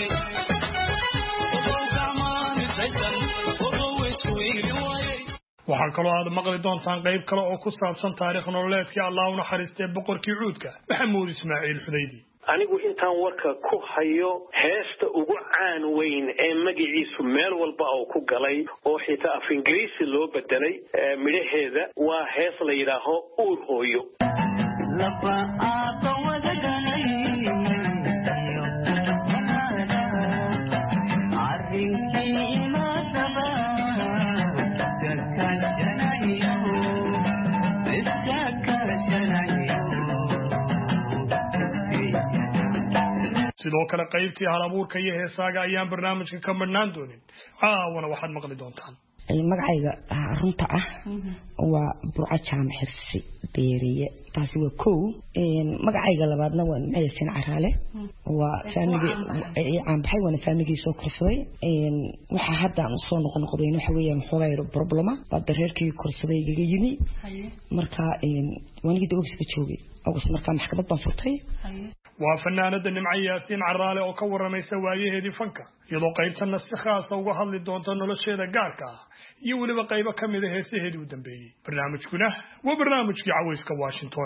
waxaa kaloo aad maqli doontaan qayb kale oo ku saabsan taariikh nololeedkii Allah u naxariistay boqorkii cuudka Maxamuud Ismaaciil Xudaydi anigu intaan warka ku hayo heesta ugu caan weyn ee magaciisu meel walba oo ku galay oo xitaa af Ingiriisi loo bedelay midhaheeda waa hees la yiraahdo uur hooyo sidoo kale qaybtii halabuurka iyo heesaaga ayaan barnaamijka ka madhnaan doonin caawana waxaad maqli doontaan magacayga runta ah waa burco jaamac xirsi beeriye taasi waa kow magacayga labaadna waa Nimcaysan Caraale waa faamigi aan baxay waana faamigii soo korsaday waxa hadda aan soo noqnoqday waxa weeyaan xoolaha problema baa dareerkii korsaday iga yimi marka waanigi dawgsiga joogay oo marka maxkamad baan furtay waa fanaanada Nimcaysan Caraale oo ka waramaysa waayaheedii fanka iyadoo qaybtana si khaas ah uga hadli doonto nolosheeda gaarka ah iyo waliba qaybo kamid ah heesaheedii u dambeeyay barnaamijkuna waa barnaamijkii Cawayska Washington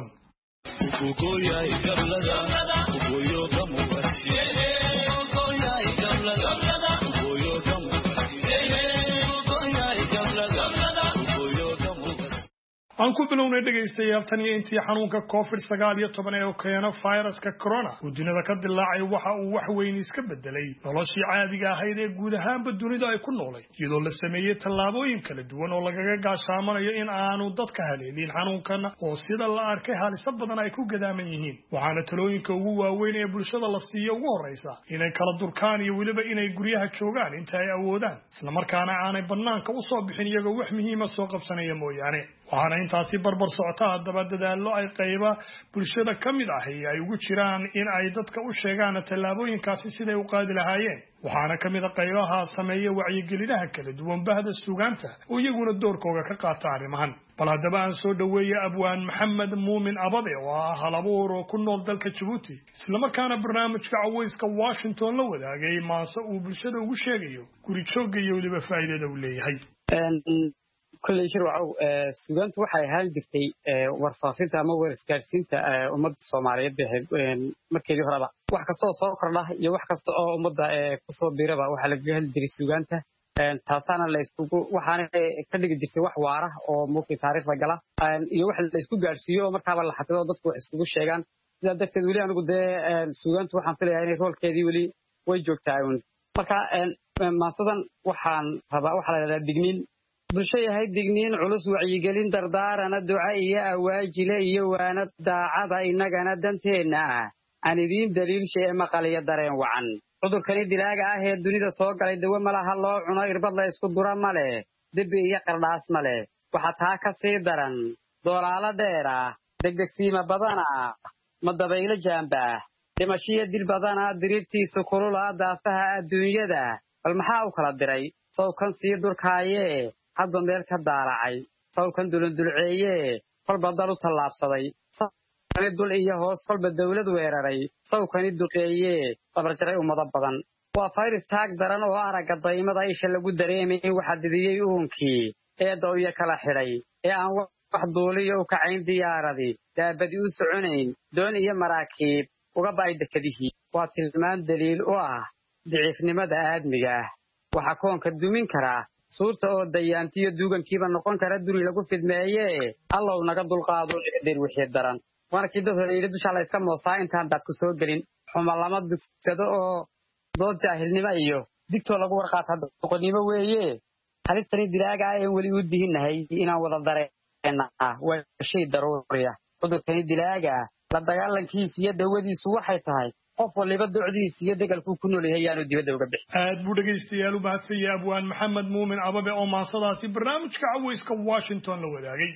aan ku bilownay dhageystayaal tan iyo intii xanuunka COVID-19 ee keena fayraska corona uu dunida ka dilaacay waxa uu wax weyn iska bedelay noloshii caadiga ahayd ee guud ahaanba dunida ay ku noolay iyadoo la sameeyay tallaabooyin kala duwan oo lagaga gaashaamanayo in aanu dadka haleelin xanuunkan oo sida la arkay halisa badan ay ku gadaaman yihiin waxaana talooyinka ugu waaweyn ee bulshada la siiyo ugu horeysa inay kala durkaan iyo waliba inay guryaha joogaan inta ay awoodaan isla markaana aanay banaanka u soo bixin iyagoo wax muhiim ah soo qabsanaya mooyaane waxaana intaasi barbar socota haddaba dadaallo ay qayba bulshada ka mid ah ay ugu jiraan in ay dadka u sheegaan tallaabooyinkaasi siday u qaadi lahaayeen waxaana ka mid ah qaybaha sameeya wacyigelinaha kala duwan bahda suugaanta oo iyaguna doorkooda ka qaata arrimahan bal haddaba aan soo dhaweeyay abwaan maxamed muumin ababe oo ah halabuur oo ku nool dalka Djibouti isla markaana barnaamijka Cawayska Washington la wadaagay maase uu bulshada ugu sheegayo guri joogga iyo waliba faa'iidada uu leeyahay كل شيء وعو سودان توحى هالجستي ورفاقتها ما ورسكارسينتا أمد الصومالية به مركز هربا وحكستو صوكر الله يوحكستو أمد قصو بيربا وحلق هالجري سودانته تاسانا اللي يسوقو وحنا كذا جدي وحواره أو ممكن تعرف رجلا يوحل اللي يسوق جالسيو مركب الله حتى لو ضدكو يسوقو الشيغان إذا دكتور ولي أنا قد سودان توحى في يعني رول كذي ولي ويجوك تعاون مركا ما صدق وحن هذا وحلا دقنين bulshada hay digniin culus wacyigelin dardaarana duca iyo awaajile iyo waana daacada inagana danteena ah aan idin daliil shay maqaliya dareen wacan cudurkani dilaaga ah ee dunida soo galay dawo malaha loo cuno irbad la isku dura male dib iyo qardhaas male waxa taa ka sii daran doolaala dheera degdegsiima badana madabayla jaamba dhimashiya dil badana diriirtiisu kulula daafaha adduunyada bal maxaa u kala diray soo kan sii durkaaye hadba meel ka daaracay sawkan dulceeye kolba dal u tallaabsaday sawkani dul iyo hoos kolba dawlad weeraray sawkani duqeeye dabarjaray ummado badan waa fayras taag daran oo aragga daymada isha lagu dareemay waxa didiyay uunkii ee dawya kala xidhay ee aan wax duuliyo u kacayn diyaaradii daabadi u soconayn doon iyo maraakiib uga baay dekadihii waa tilmaan daliil u ah daciifnimada aadmiga waxa koonka dumin karaa suurta oo dayaantiyo duugankiiba noqon kara duri lagu fidmeeyee allow naga dulqaado dir wixii daran markii dadka dusha la iska moosaa intaan dad ku soo galin xuma lama dugsado oo dood jaahilnimo iyo digtoo lagu warqaata doqonnimo weeye halistani dilaaga ay weli u diinahay inaan wada dareennaa waa shay daruuri ah cudurkani dilaaga la dagaalankiisa iyo dawadiisu waxay tahay qof waliba docdiisa iyo degalku ku nool yahay aanu dibadda uga bixin aad buu dhageystayaal u mahadsanyahay abwaan maxamed muumin ababe oo maasadaasi barnaamijka Cawayska Washington la wadaagay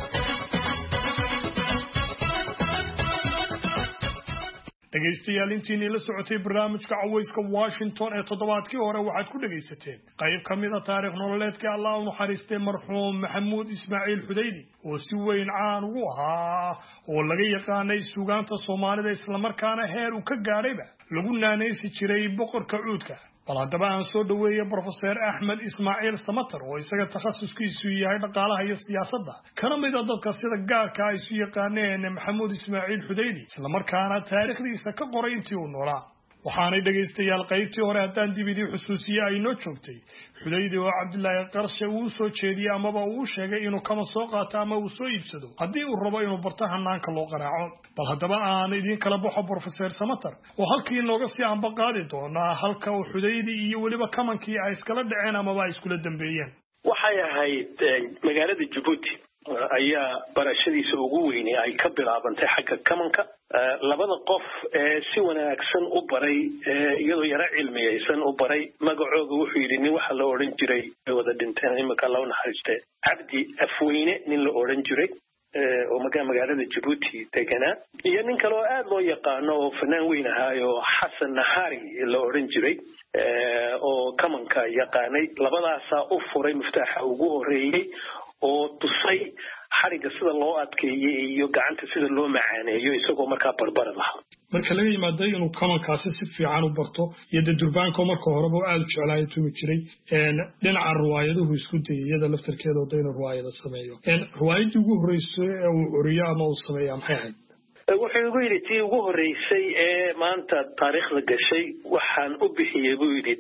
dhageystayaal intii la socotay barnaamijka Cawayska Washington ee toddobaadkii hore waxaad ku dhageysateen qayb kamid ah taariikh nololeedka Allah u naxariistay marxuum Maxamuud Ismaaciil Xudaydi oo si weyn caan ugu ahaa oo laga yaqaanay suugaanta Soomaalida isla markaana heer uu ka gaadhayba lagu naanaysi jiray boqorka cuudka bal haddaba aan soo dhaweeyay Professor Axmed Ismaaciil Samatar oo isaga takhasuskiisu yahay dhaqaalaha iyo siyaasadda kana mid ah dadka sida gaarka ah isu yaqaaneen Maxamuud Ismaaciil Xudaydi isla markaana taariikhdiisa ka qoray intii uu noolaa waxaanay dhegaystayaal qaybtii hore haddaan dib idii xusuusiye ay noo joogtay xudaydi oo cabdilaahi qarshe uu soo jeediyey amaba uu sheegay inuu kama soo qaato ama uu soo iibsado haddii uu rabo inuu barto hanaanka loo qaraaco bal haddaba aan idiin kala baxo Professor Samatar oo halkii inooga sii anba qaadi doonaa halka uu xudaydi iyo weliba kamankii ay iskala dhaceen amaba ay iskula dambeeyeen waxay ahayd magaalada Djibouti ayaa barashadiisa ugu weynay ay ka bilaabantay xagga kamanka labada qof si wanaagsan u baray iyadoo yara cilmiyaysan u baray magacooda wuxuu yiri nin waxa la oran jiray wada dhinteen imaka loo naxariistay Abdi Afweyne nin la oran jiray oo magaalada Djibouti deganaa iyo nin kale oo aad loo yaqaano oo fanaan weyn ahaayo Xasan Nahari la oran jiray oo kamanka yaqaanay labadaas u furay miftaaxa ugu horeeyay oo tusay xariga sida loo adkeeyay iyo gacanta sida loo macaaneeyo isagoo markaa barbar lahaa marka laga yimaado inuu kamankaasi si fiican u barto iyo durbaanka marka horeba aad u jeclaayay tumi jiray dhinaca riwaayaduhu isku dayay iyada laftarkeeda oo dayna riwaayada sameeyo riwaayadii ugu horeysay ee uu curiyo ama uu sameeyo maxay ahayd wuxuu ugu yiri tii ugu horeysay ee maanta taariikhda gashay waxaan u bixiyay buu yiri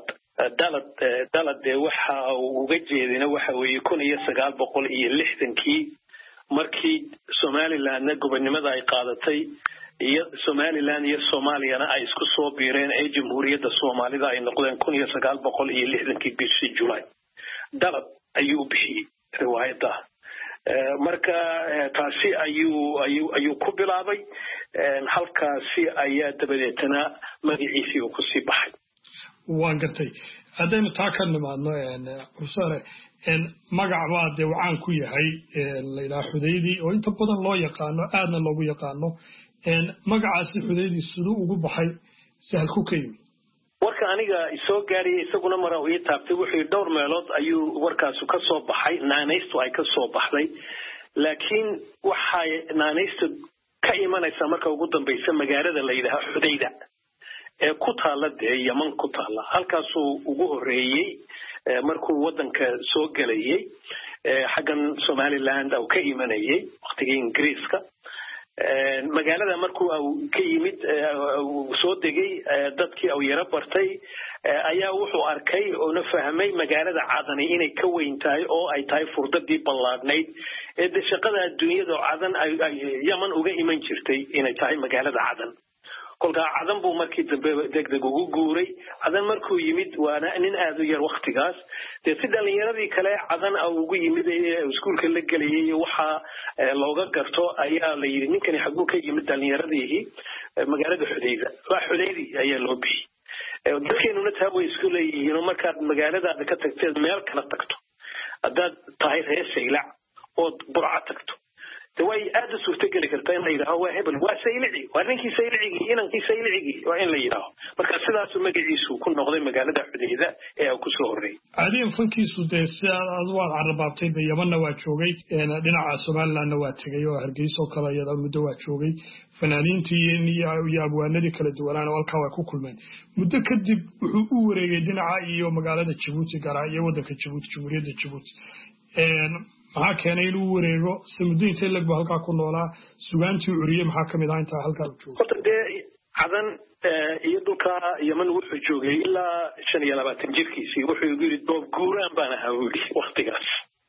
dalad waxa uu uga jeedina waxa weeye 1960kii markii Somaliland gobonimada ay qaadatay iyo Somaliland iyo Soomaaliyana ay isku soo biireen ee jamhuuriyadda Soomaalida ay noqdeen 1960kii bishii July dalad ayuu u bixiyay riwaayada marka taasi ayuu ku bilaabay halkaasi ayaa dabadeetana magaciisii uu ku sii baxay waan gartay hadaynu taa ka nimaadno professor magac baa dee wacaan ku yahay la ilaa xudaydi oo inta badan loo yaqaano aadna loogu yaqaano magacaasi xudaydi siduu ugu baxay sahal ku kayay warka aniga soo gaariyay isaguna mar uu taabtay wuxuu dhowr meelood ayuu warkaas ka soo baxay naanaystu ay ka soo baxday laakiin waxay naanaystu ka imanaysa marka ugu dambaysa magaalada la yiraahdo xudayda ee ku taala Yemen ku taala halkaas uu ugu horeeyay markuu wadanka soo galayay xagan Somaliland oo ka imanayay waqtigii Ingiriiska magaalada markuu ka yimid soo degay dadkii oo yara bartay ayaa wuxuu arkay oo na fahmay magaalada Cadan inay ka weyn tahay oo ay tahay furdadii ballaadnayd ee shaqada adduunyada Cadan ay Yemen uga iman jirtay inay tahay magaalada Cadan kolka Cadan buu markii dambe degdeg ugu guuray Cadan markuu yimid waana nin aad u yar waqtigaas si dhalinyaradii kale Cadan ugu yimid iskuulka la galiyay waxa looga garto ayaa la yiri ninkani xaguu ka yimid dhalinyaradii magaalada Xudayda waa Xudaydi ayaa loo bixiyay dadkeenuna taa way isku leeyihiin markaad magaalada ka tagtay meel kala tagto hadaad tahay reer Saylac oo Burca tagto way aad u suurtagali kartaa in la yiraahdo waa hebel waa Saylici waa ninkii Saylici inankii Saylici waa in la yiraahdo marka sidaas magaciisu ku noqday magaalada Xudayda ee uu ku soo horeeyay caadiyan fankiisu si aad u carbaabtay Yemenna waa joogay dhinaca Somaliland waa tagay oo Hargeysa oo kale iyada muddo waa joogay fanaaniintii iyo abwaanadii kala duwanaan oo halka way ku kulmeen muddo kadib wuxuu u wareegay dhinaca iyo magaalada Djibouti gaar iyo wadanka Djibouti jamhuuriyadda Djibouti maxaa keenay inuu wareego samudinta lagba halka ku noolaa sugaantii uriyay maxaa kamid ah inta halka uu joogo horta Cadan iyo dhulka Yemen wuxuu joogay ilaa 25 jirkiisii wuxuu yiri doob guuraan baan ahaa waqtigaas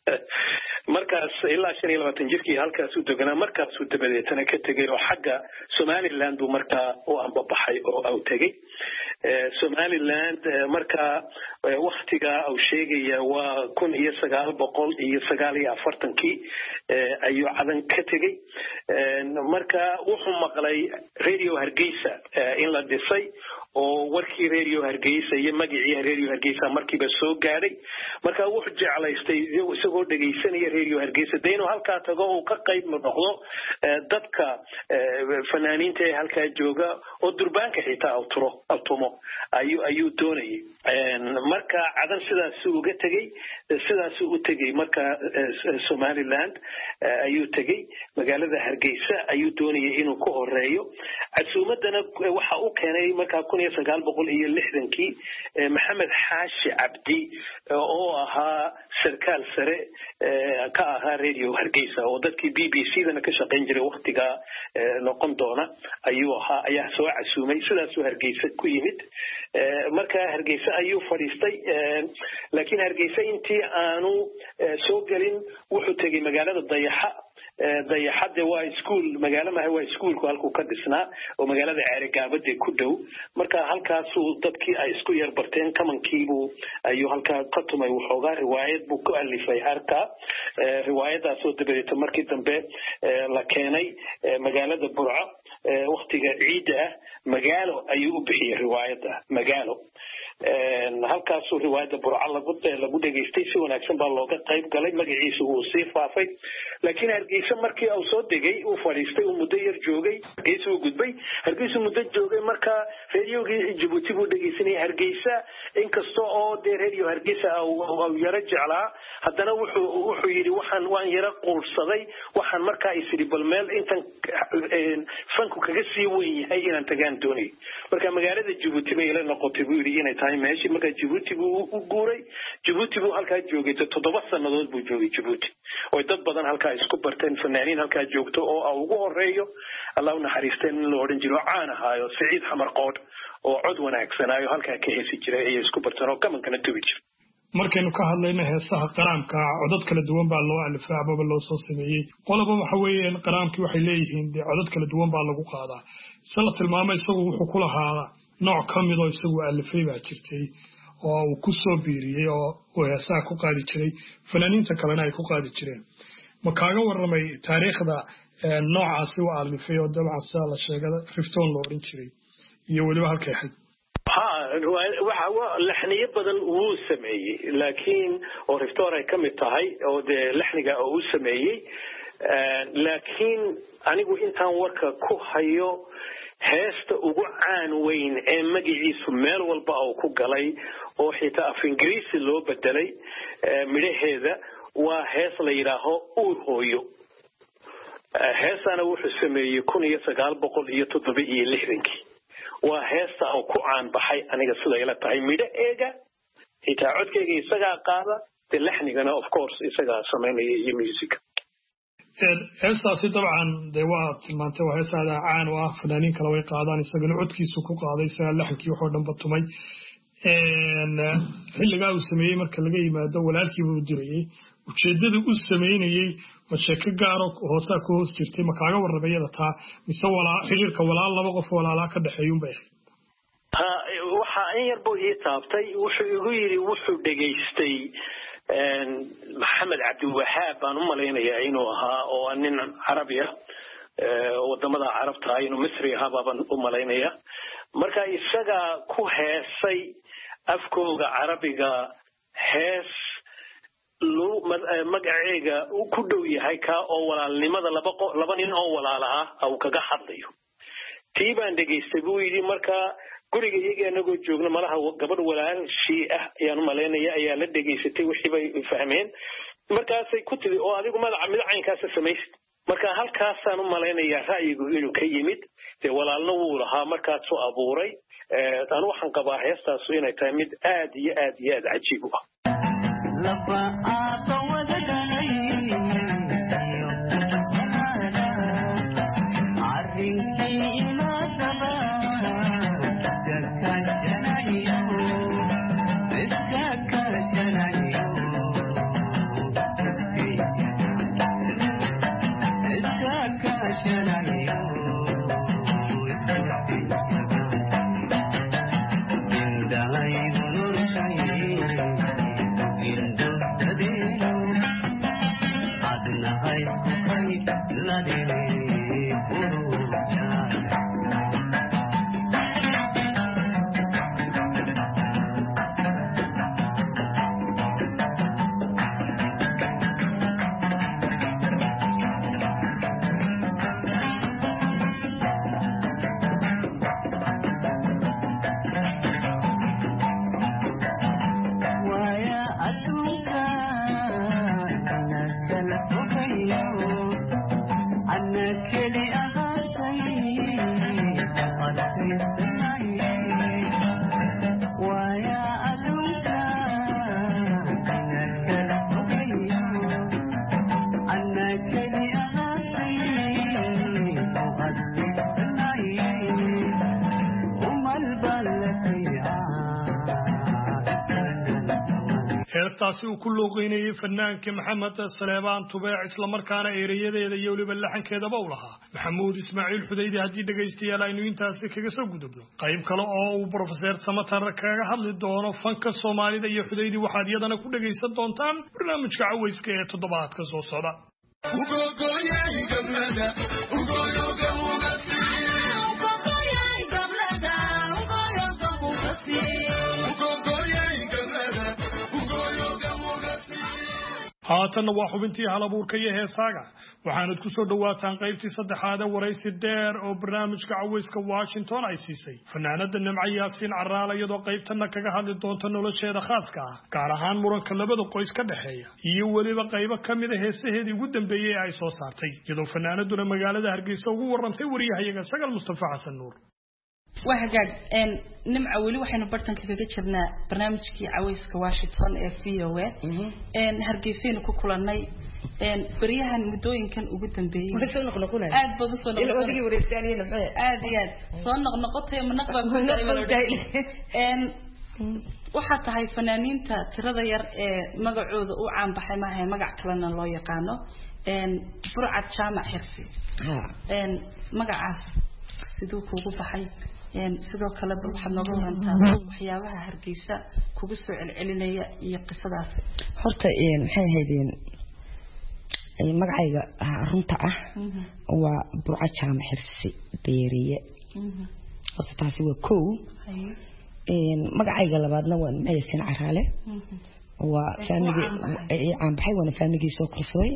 markaas ilaa 25 jirkii halkaas uu deganaa markaas uu dabadeetana ka tagay oo xagga Somaliland uu markaa u ambabaxay oo uu tagay Somaliland markaa waqtiga uu sheegaya waa 1949kii ayuu Cadan ka tagay markaa wuxuu maqlay radio Hargeysa in la dhisay oo warkii radio Hargeysa iyo magacii radio Hargeysa markiiba soo gaaray markaa wuxuu jeclaystay isagoo dhageysanaya radio Hargeysa deeno halka tago oo ka qayb noqdo dadka fanaaniinta ee halka jooga oo durbaanka xitaa tumo ayuu doonayay marka Cadan sidaas uga tagay sidaas u tagay marka Somaliland ayuu tagay magaalada Hargeysa ayuu doonayay inuu ku horeeyo casuumadana waxa uu keenay marka 1960 maxamed xaashi cabdi oo ahaa sarkaal sare ka ahaa radio Hargeysa oo dadkii BBC-dana ka shaqeyn jiray waqtiga noqon doona ayaa soo casuumay sidaas oo Hargeysa ku yimid marka Hargeysa ayuu fadhiistay laakiin Hargeysa intii aanu soo galin wuxuu tagay magaalada dayaxad waa school magaalada waa schoolku halku ka dhisnaa oo magaalada Ceerigaabada ku dhow marka halkaas uu dadkii ay isku yar barteen kamankiibu ayuu halka ka tumay waxoogaa riwaayad buu ku alifay harka riwaayadaas oo dabadeed markii dambe la keenay magaalada Burco waqtiga ciida magaalo ayuu u bixiyay riwaayada magaalo halkaas uu riwaayada Burco lagu dhageystay si wanaagsan baa looga qayb galay magaciisa uu sii faafay laakiin Hargeysa markii uu soo degay uu fadhiistay uu muddo yar joogay Hargeysa uu gudbay Hargeysa muddo joogay marka radio-gii Djibouti buu dhageysanay Hargeysa inkastoo oo radio Hargeysa uu yara jeclaa haddana wuxuu yiri waan yara quursaday waxaan markaa isiri bal meel intan fanku kaga sii weyn yahay inaan tagaan doonay marka magaalada Djibouti bay la noqotay buu yiri inay tahay meeshii marka Djibouti buu u guuray Djibouti buu halkaa joogay 7 sanadood buu joogay Djibouti oo dad badan halkaa isku barteen fanaaniin halkaa joogto oo ugu horeeyo Allah naxariisteen loo oran jiro caan ahaayo Saciid Xamar Qood oo cod wanaagsanaayo halkaa ka heesi jiray ay isku barteen oo kamankana tubi jiray markaynu ka hadlayno heesaha qaraamka codad kala duwan baa loo alifay ama loo soo sameeyay qolaba waxa weeyaan qaraamki waxay leeyihiin codad kala duwan baa lagu qaadaa sala tilmaamay isagu wuxuu ku lahaa nooc kamid oo isagu alifay baa jirtay oo uu ku soo biiriyay oo heesaha ku qaadi jiray fanaaniinta kalena ay ku qaadi jireen ma kaaga warramay taariikhda noocaasi uu alifay oo dabcan sida la sheegay Rifton loo oran jiray iyo waliba halkay xid waxa laxniyo badan uu sameeyay laakiin oo Rifton ay kamid tahay oo laxniga uu sameeyay laakiin anigu intaan warka ku hayo heesta ugu caan weyn ee magaciisu meel walba uu ku galay oo xitaa af Ingiriisi loo bedelay midhaheeda waa hees la yiraahdo uur hooyo heesana wuxuu sameeyay 1967 waa heesta oo ku caan baxay aniga sida ila tahay midhaheega xitaa codkayga isaga qaada laxnigana of course isaga sameynaya iyo music heestaasi dabcan dee waa tilmaantay waa heesaada caan oo ah fanaaniin kale way qaadaan isagana codkiisu ku qaaday isaga laxankii wuxuu dhanba tumay xilligaa uu sameeyey marka laga yimaado walaalkiiba u dirayay ujeedada uu sameynayay ma sheeko gaaro hoosaa ku hoos jirtay ma kaaga warramayada taa mise xiriirka walaal laba qof walaalaa ka dhexeeyun bay ahayd waxa in yar buu ii taabtay wuxuu igu yiri wuxuu dhageystay maxamed cabdiwahaab baan u malaynayaa inuu ahaa oo nin carabi ah wadamada carabta inuu misri ahaa baan u malaynayaa marka isaga ku heesay afkooga carabiga hees magaceega uu ku dhow yahay ka oo walaalnimada laba nin oo walaal ah oo kaga hadlayo tii baan dhageystay buu yiri marka guriga iyaga anagoo joogna malaha gabadh walaal ah ayaan u malaynayaa ayaa la dhageysatay wixii bay fahmeen markaasay ku tiri oo adigu magacaynkaas sameeyay marka halkaasaan u malaynayaa ra'yigu inuu ka yimid walaalna wuu lahaa markaas soo abuuray aan waxaan qabaa heestaas inay tahay mid aad iyo aad cajiib u ah Thank you. heestaasi uu ku looqeynayay fanaanka maxamed saleebaan tubeec isla markaana ereyadeeda iyo weliba laxankeedaba u lahaa maxamuud ismaaciil xudaydi haddii dhegaystayaal aynu intaasi kaga soo gudubno qayb kale oo uu profeser samatar kaga hadli doono fanka soomaalida iyo xudaydi waxaad iyadana ku dhegaysan doontaan barnaamijka cawayska ee toddobaadka soo socda. haatanna waa xubintii halabuurka iyo heesaaga waxaanad ku soo dhawaataan qaybtii saddexaad ee waraysi dheer oo barnaamijka cawayska Washington ay siisay fanaanada Nimco Yaasiin Caraale iyadoo qaybtana kaga hadli doonto nolosheeda khaaska ah gaar ahaan muranka labada qoys ka dhaxeeya iyo weliba qaybo kamid ah heesaheedii ugu dambeeyay ay soo saartay iyadoo fanaanaduna magaalada Hargeysa ugu warramtay wariyahayaga Sagal Mustafa Xasan Nuur. وهجاج نمع ولي وحنا برتن كذا جبنا برنامج كي عويس كواشنطن فيوه هرجيسين كوكولاني بريها المدوين كان وجودن بيه بس نقولنا عاد بضصنا الأودي ورثاني عاد صار نقطة من نقبة وحتى هاي فنانين ترى ير مقعود وعم بحماها هاي مقع كلنا الله يقانو فرعة شامع حرفي مقع sidoo kuugu baxay sidoo kale waxaad nooga warantaa waxyaabaha Hargeysa kugu soo celcelinaya iyo qisadaas horta maxay ahaydeen magacayga runta ah waa Burca Jaamac Xirsi Beeriye horta taasi waa koow magacayga labaadna waa Yaasiin Caraale waa faamigii aan baxay wana faamigii soo korsaday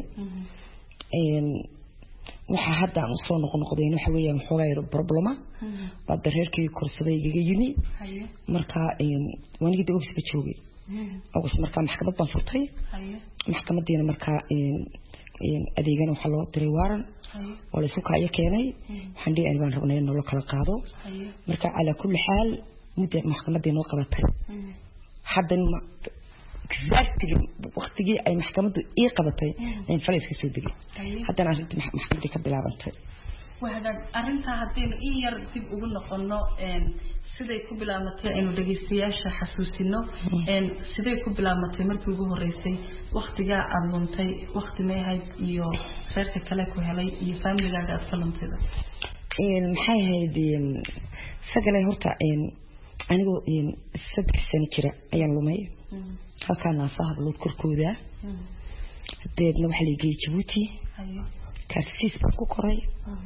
waxa hadda aan soo noqnoqdeen waxa weeyaan xoogayro problema bad reerkii korsaday iga yimi marka wanigii ogsiga joogay oo marka maxkamad baan furtay maxkamadiina marka adeegana waxa loo diray waaran oo la isku kaayo keenay waxaan dhigay baan rabnay in loo kala qaado marka ala kulli xaal muddo maxkamadii noo qabatay haddan waqtigii ay maxkamadu ii qabatay in faliis ka soo degay haddana arrinta maxkamadii ka bilaabantay وهذا أرنتها هدين إير تب أقول نقولنا سيدا يكون بلا متى إنه دقيسياش حسوسينه سيدا يكون بلا متى مركو جوه الرئيسي وقت جاء أرلمتي وقت ما هاي يو خيرك كلك وهلاي يفهم لي قاعد أتكلم كذا محي هذه سجله هرتا أنا جو صدق السنة كرا أيام لومي فكان صاحب لود كركودا ديد نوحلي جي جبوتي كاسيس بكو كوري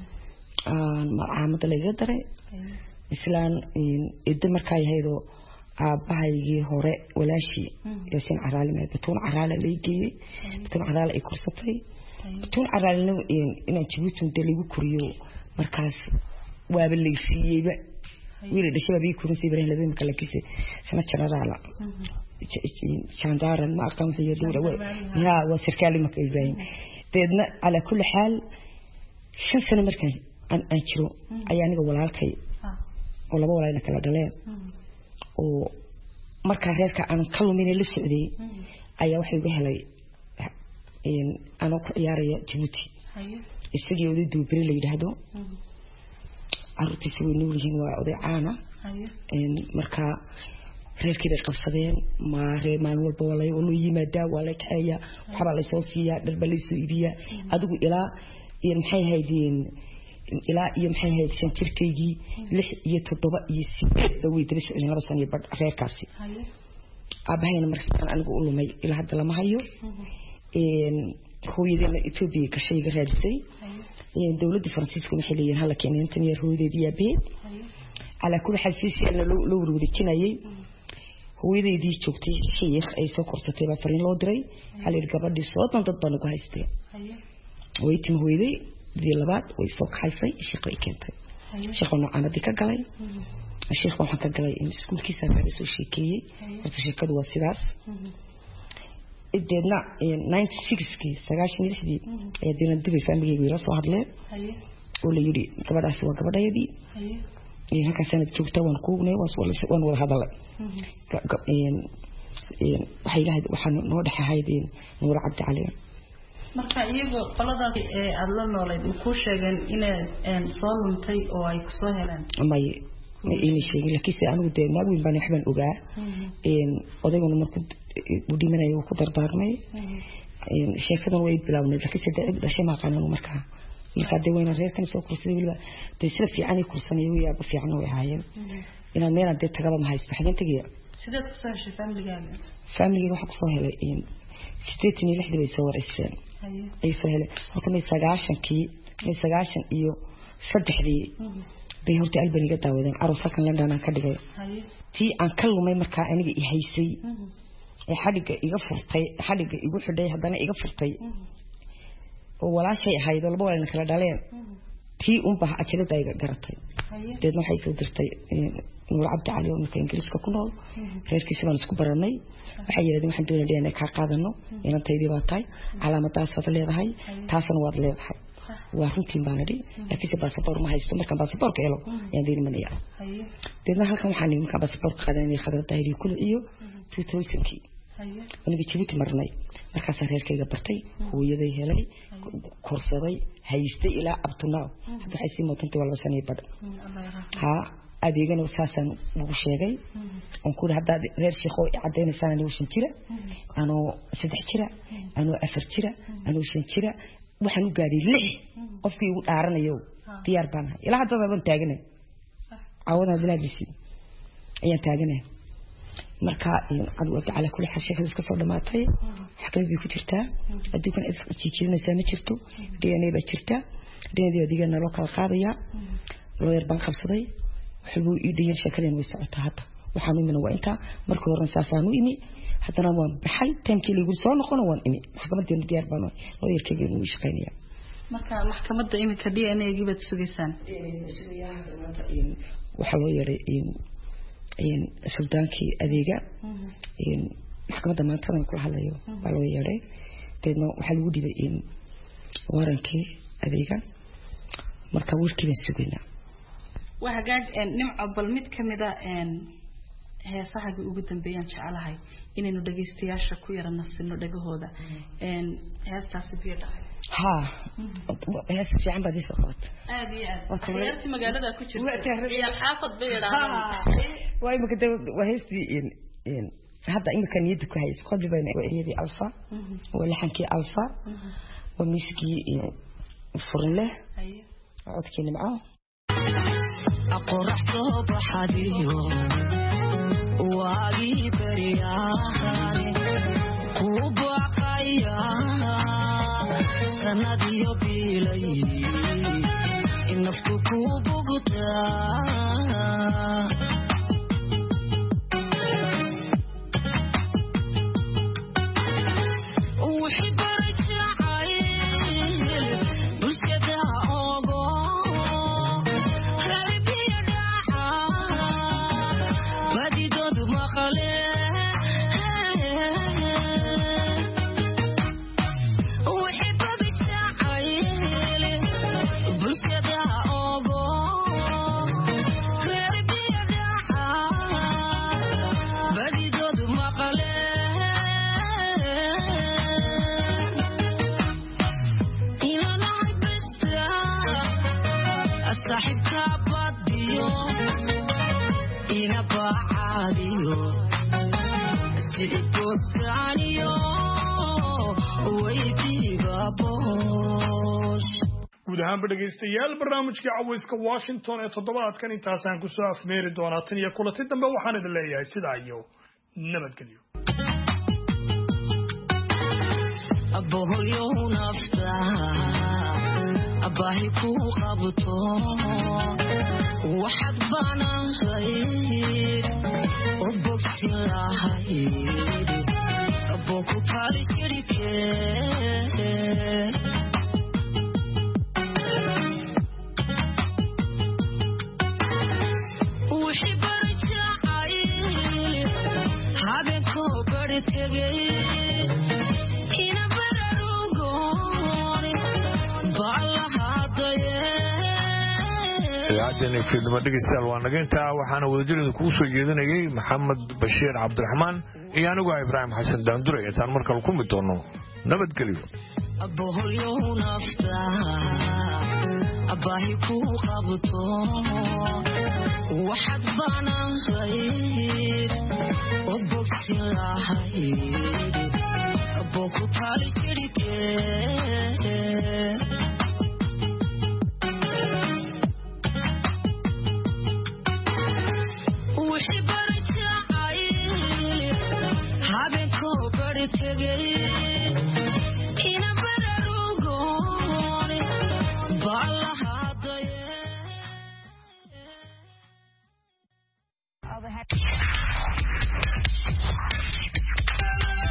عامد اللي قدره إسلام إدى مركاي هيدو عبايجي هراء ولا شيء ياسين عرالي ما بتون عرالي ليجي بتون عرالي كورستي بتون عرالي نو إن جبوتون دليو كوريو مركز وابلي فيه ويل الشباب يكونوا سيبرين لبين مكلكيسي سنة شرارة شاندارا ما أقام في يدورة يا وسركالي مكيزين تدنا على كل حال شن سنة مركز أنشرو أياني ولا كي ولا بولا إنك لا دلين ومركز هيك أنا كلوا من اللي سعدي أيه واحد بهلي إن أنا ياري جبوتي السجي ولد دوبري اللي يدهدو عرفتي سوي نورين وعودي عانا إن مركز reer kida qabsadeen ma reer maamul boolay oo loo yimaada wala kaaya waxa la soo siiya dalba la soo iibiya adigu ilaa in maxay haydeen ilaa iyo maxay hayd shan jirkaygii 6 iyo 7 iyo 8 way diris in laba sano bad reerkaasi abahayna markaan anigu u lumay ilaa hadda lama hayo hooyadii Ethiopia ka shayga raadisay dawladda Faransiiska waxay leeyihiin hala keenay intan yar hooyadeedii abeed ala kulli xal siisi loo wareejinayay hooyadeedii joogtay sheekh ay soo korsatay baa fariin loo diray hal gabadhii soo dad baan ugu haystay way tim hooyaday dii labaad way soo kaxaysay sheekh ay keentay sheekh noocanadii ka galay sheekh waxaan ka galay in iskuulkiisa ka soo sheekeeyay horta sheekadu waa sidaas ideedna 96kii 96dii ee dinan dibay famigayga la soo hadleen oo la yiri gabadhaas waa gabadhayadii halka sanad joogta waan kuugnay waan wada hadalay waxay lahayd waxaan noo dhaxahaydeen nuur cabdi cali marka iyagu qoladaas aad la noolay ku sheegeen inay soo luntay oo ay ku soo heleen may ma iina sheegin laakiinse anigu dee naag weyn baan waxbaan ogaa odayguna markuu u dhimanayo uu ku dardaarmay sheekadan way bilaabnay laakiinse dee cid dhashay ma aqaanan markaa dee wayna reerkan soo kursaday weliba dee sida fiican ay kursanaya way aaba fiican way ahaayeen inaad meelaan dee tagaba ma haysto xageen tegaya sidaad ku soo heshay familygaaga waxaa kusoo helay 86 bay soo wareysteen ay soo helay horta may 90 iyo 3 bay horta albaniga daawadeen aroos halkan London aan ka dhigay tii aan ka lumay markaa aniga i haysay ee xadiga iga furtay xadiga igu xidhay haddana iga furtay oo walaashay ahayd laba walaalna kala dhaleen tii baa ajalada iga garatay deedna waxay soo dirtay Nuur Cabdi Cali oo markaa Ingiriiska ku nool reerkiisa baan isku baranay waxay yiraahdeen waxaan doonayaa inaan ka qaadano inaan taydii baa tahay calaamadaas aad leedahay taasna waad leedahay waa runtii baan idhi laakiin baasaboor ma haysto markaan baasaboorka helo ayaan diimanaya deedna halkan waxaan nimanka baasaboorka qaadanay khadar daahiri kula iyo 2000kii aniga Djibouti marnay markaas reerkayga bartay hooyaday helay korsaday haystay ilaa abtunaaw hadda waxay sii mootantay walba sanay bad ha adeegana saasan ugu sheegay on ku hadda reer sheekho cadeynaysan inuu shan jira anoo 3 jira anoo 4 jira anoo 5 jira waxaan u gaaray 6 qofkii ugu dhaaranayo diyaar baan ilaa hadda baan taaganay awada bilaadisi ayaan taaganay marka adu wada ala kulli xal sheekada iska soo dhamaatay xaqeedii ku jirtaa aduunkan jiijinaysa ma jirto DNA ba jirta DNA digana loo kala qaadaya lawyer baan qabsaday wuxuu ii dhigay sheekadeen way socotaa hadda waxaan u minaa inta markii hore saafaan u imi haddana waan baxay tankii lagu soo noqon waan imi maxkamadeena diyaar baan lawyerkayga uu shaqeynaya marka maxkamadda imika DNA-gii baad sugaysaan waxa loo yeeray sultaankii adeega maxkamadda maanta aan kula hadlayo baa loo yeeray deedna waxaa lagu dhibay warankii adeega marka warkii baan sugaynaa waa hagaag nimco bal mid kamida heesaha ugu dambeeyaan jecelahay inaynu dhageystayaasha ku yara nasino dhagahooda heestaasi biyo dhahay ha hees fiican baad isoo qabat aad iyo aad ciyaartii magaalada ku jirta ciyaar xaafad bay yiraahdaa way magada waa heestii hadda imika niyada ku hayso qodbi bayna iyadii alfa wala xankii alfa wa miskii furle codkii nimco أقرح صوب حديو واقي بريان كوب وقايا سنديو بيلي إنفتو كوب قطا وحب رجع عيل بسكدا أوغو guud ahaanba dhegaystayaal barnaamijkii cawayska Washington ee toddobaadkan intaasaan ku soo afmeeri doonaa tan iyo kulanti dambe waxaan idin leeyahay sidaa iyo nabadgelyo abohyo nafta abahi ku qabto waxad banaahay obogsilahay aboku tarikirike idaacaddeena fiidnimo dhegaystayaal waa naga intaa waxaana wadajirada kugu soo jeedinayay maxamed bashiir cabdiraxmaan iyo anigu ibraahim xasan daandure intaan markale ku mid doono nabadgelyo abahi ku qabto waxad baanan hayr oo bogsi lahayd boku tali jirkee wixii barjacay habeenko bartegay ina bararugoon balahaadaye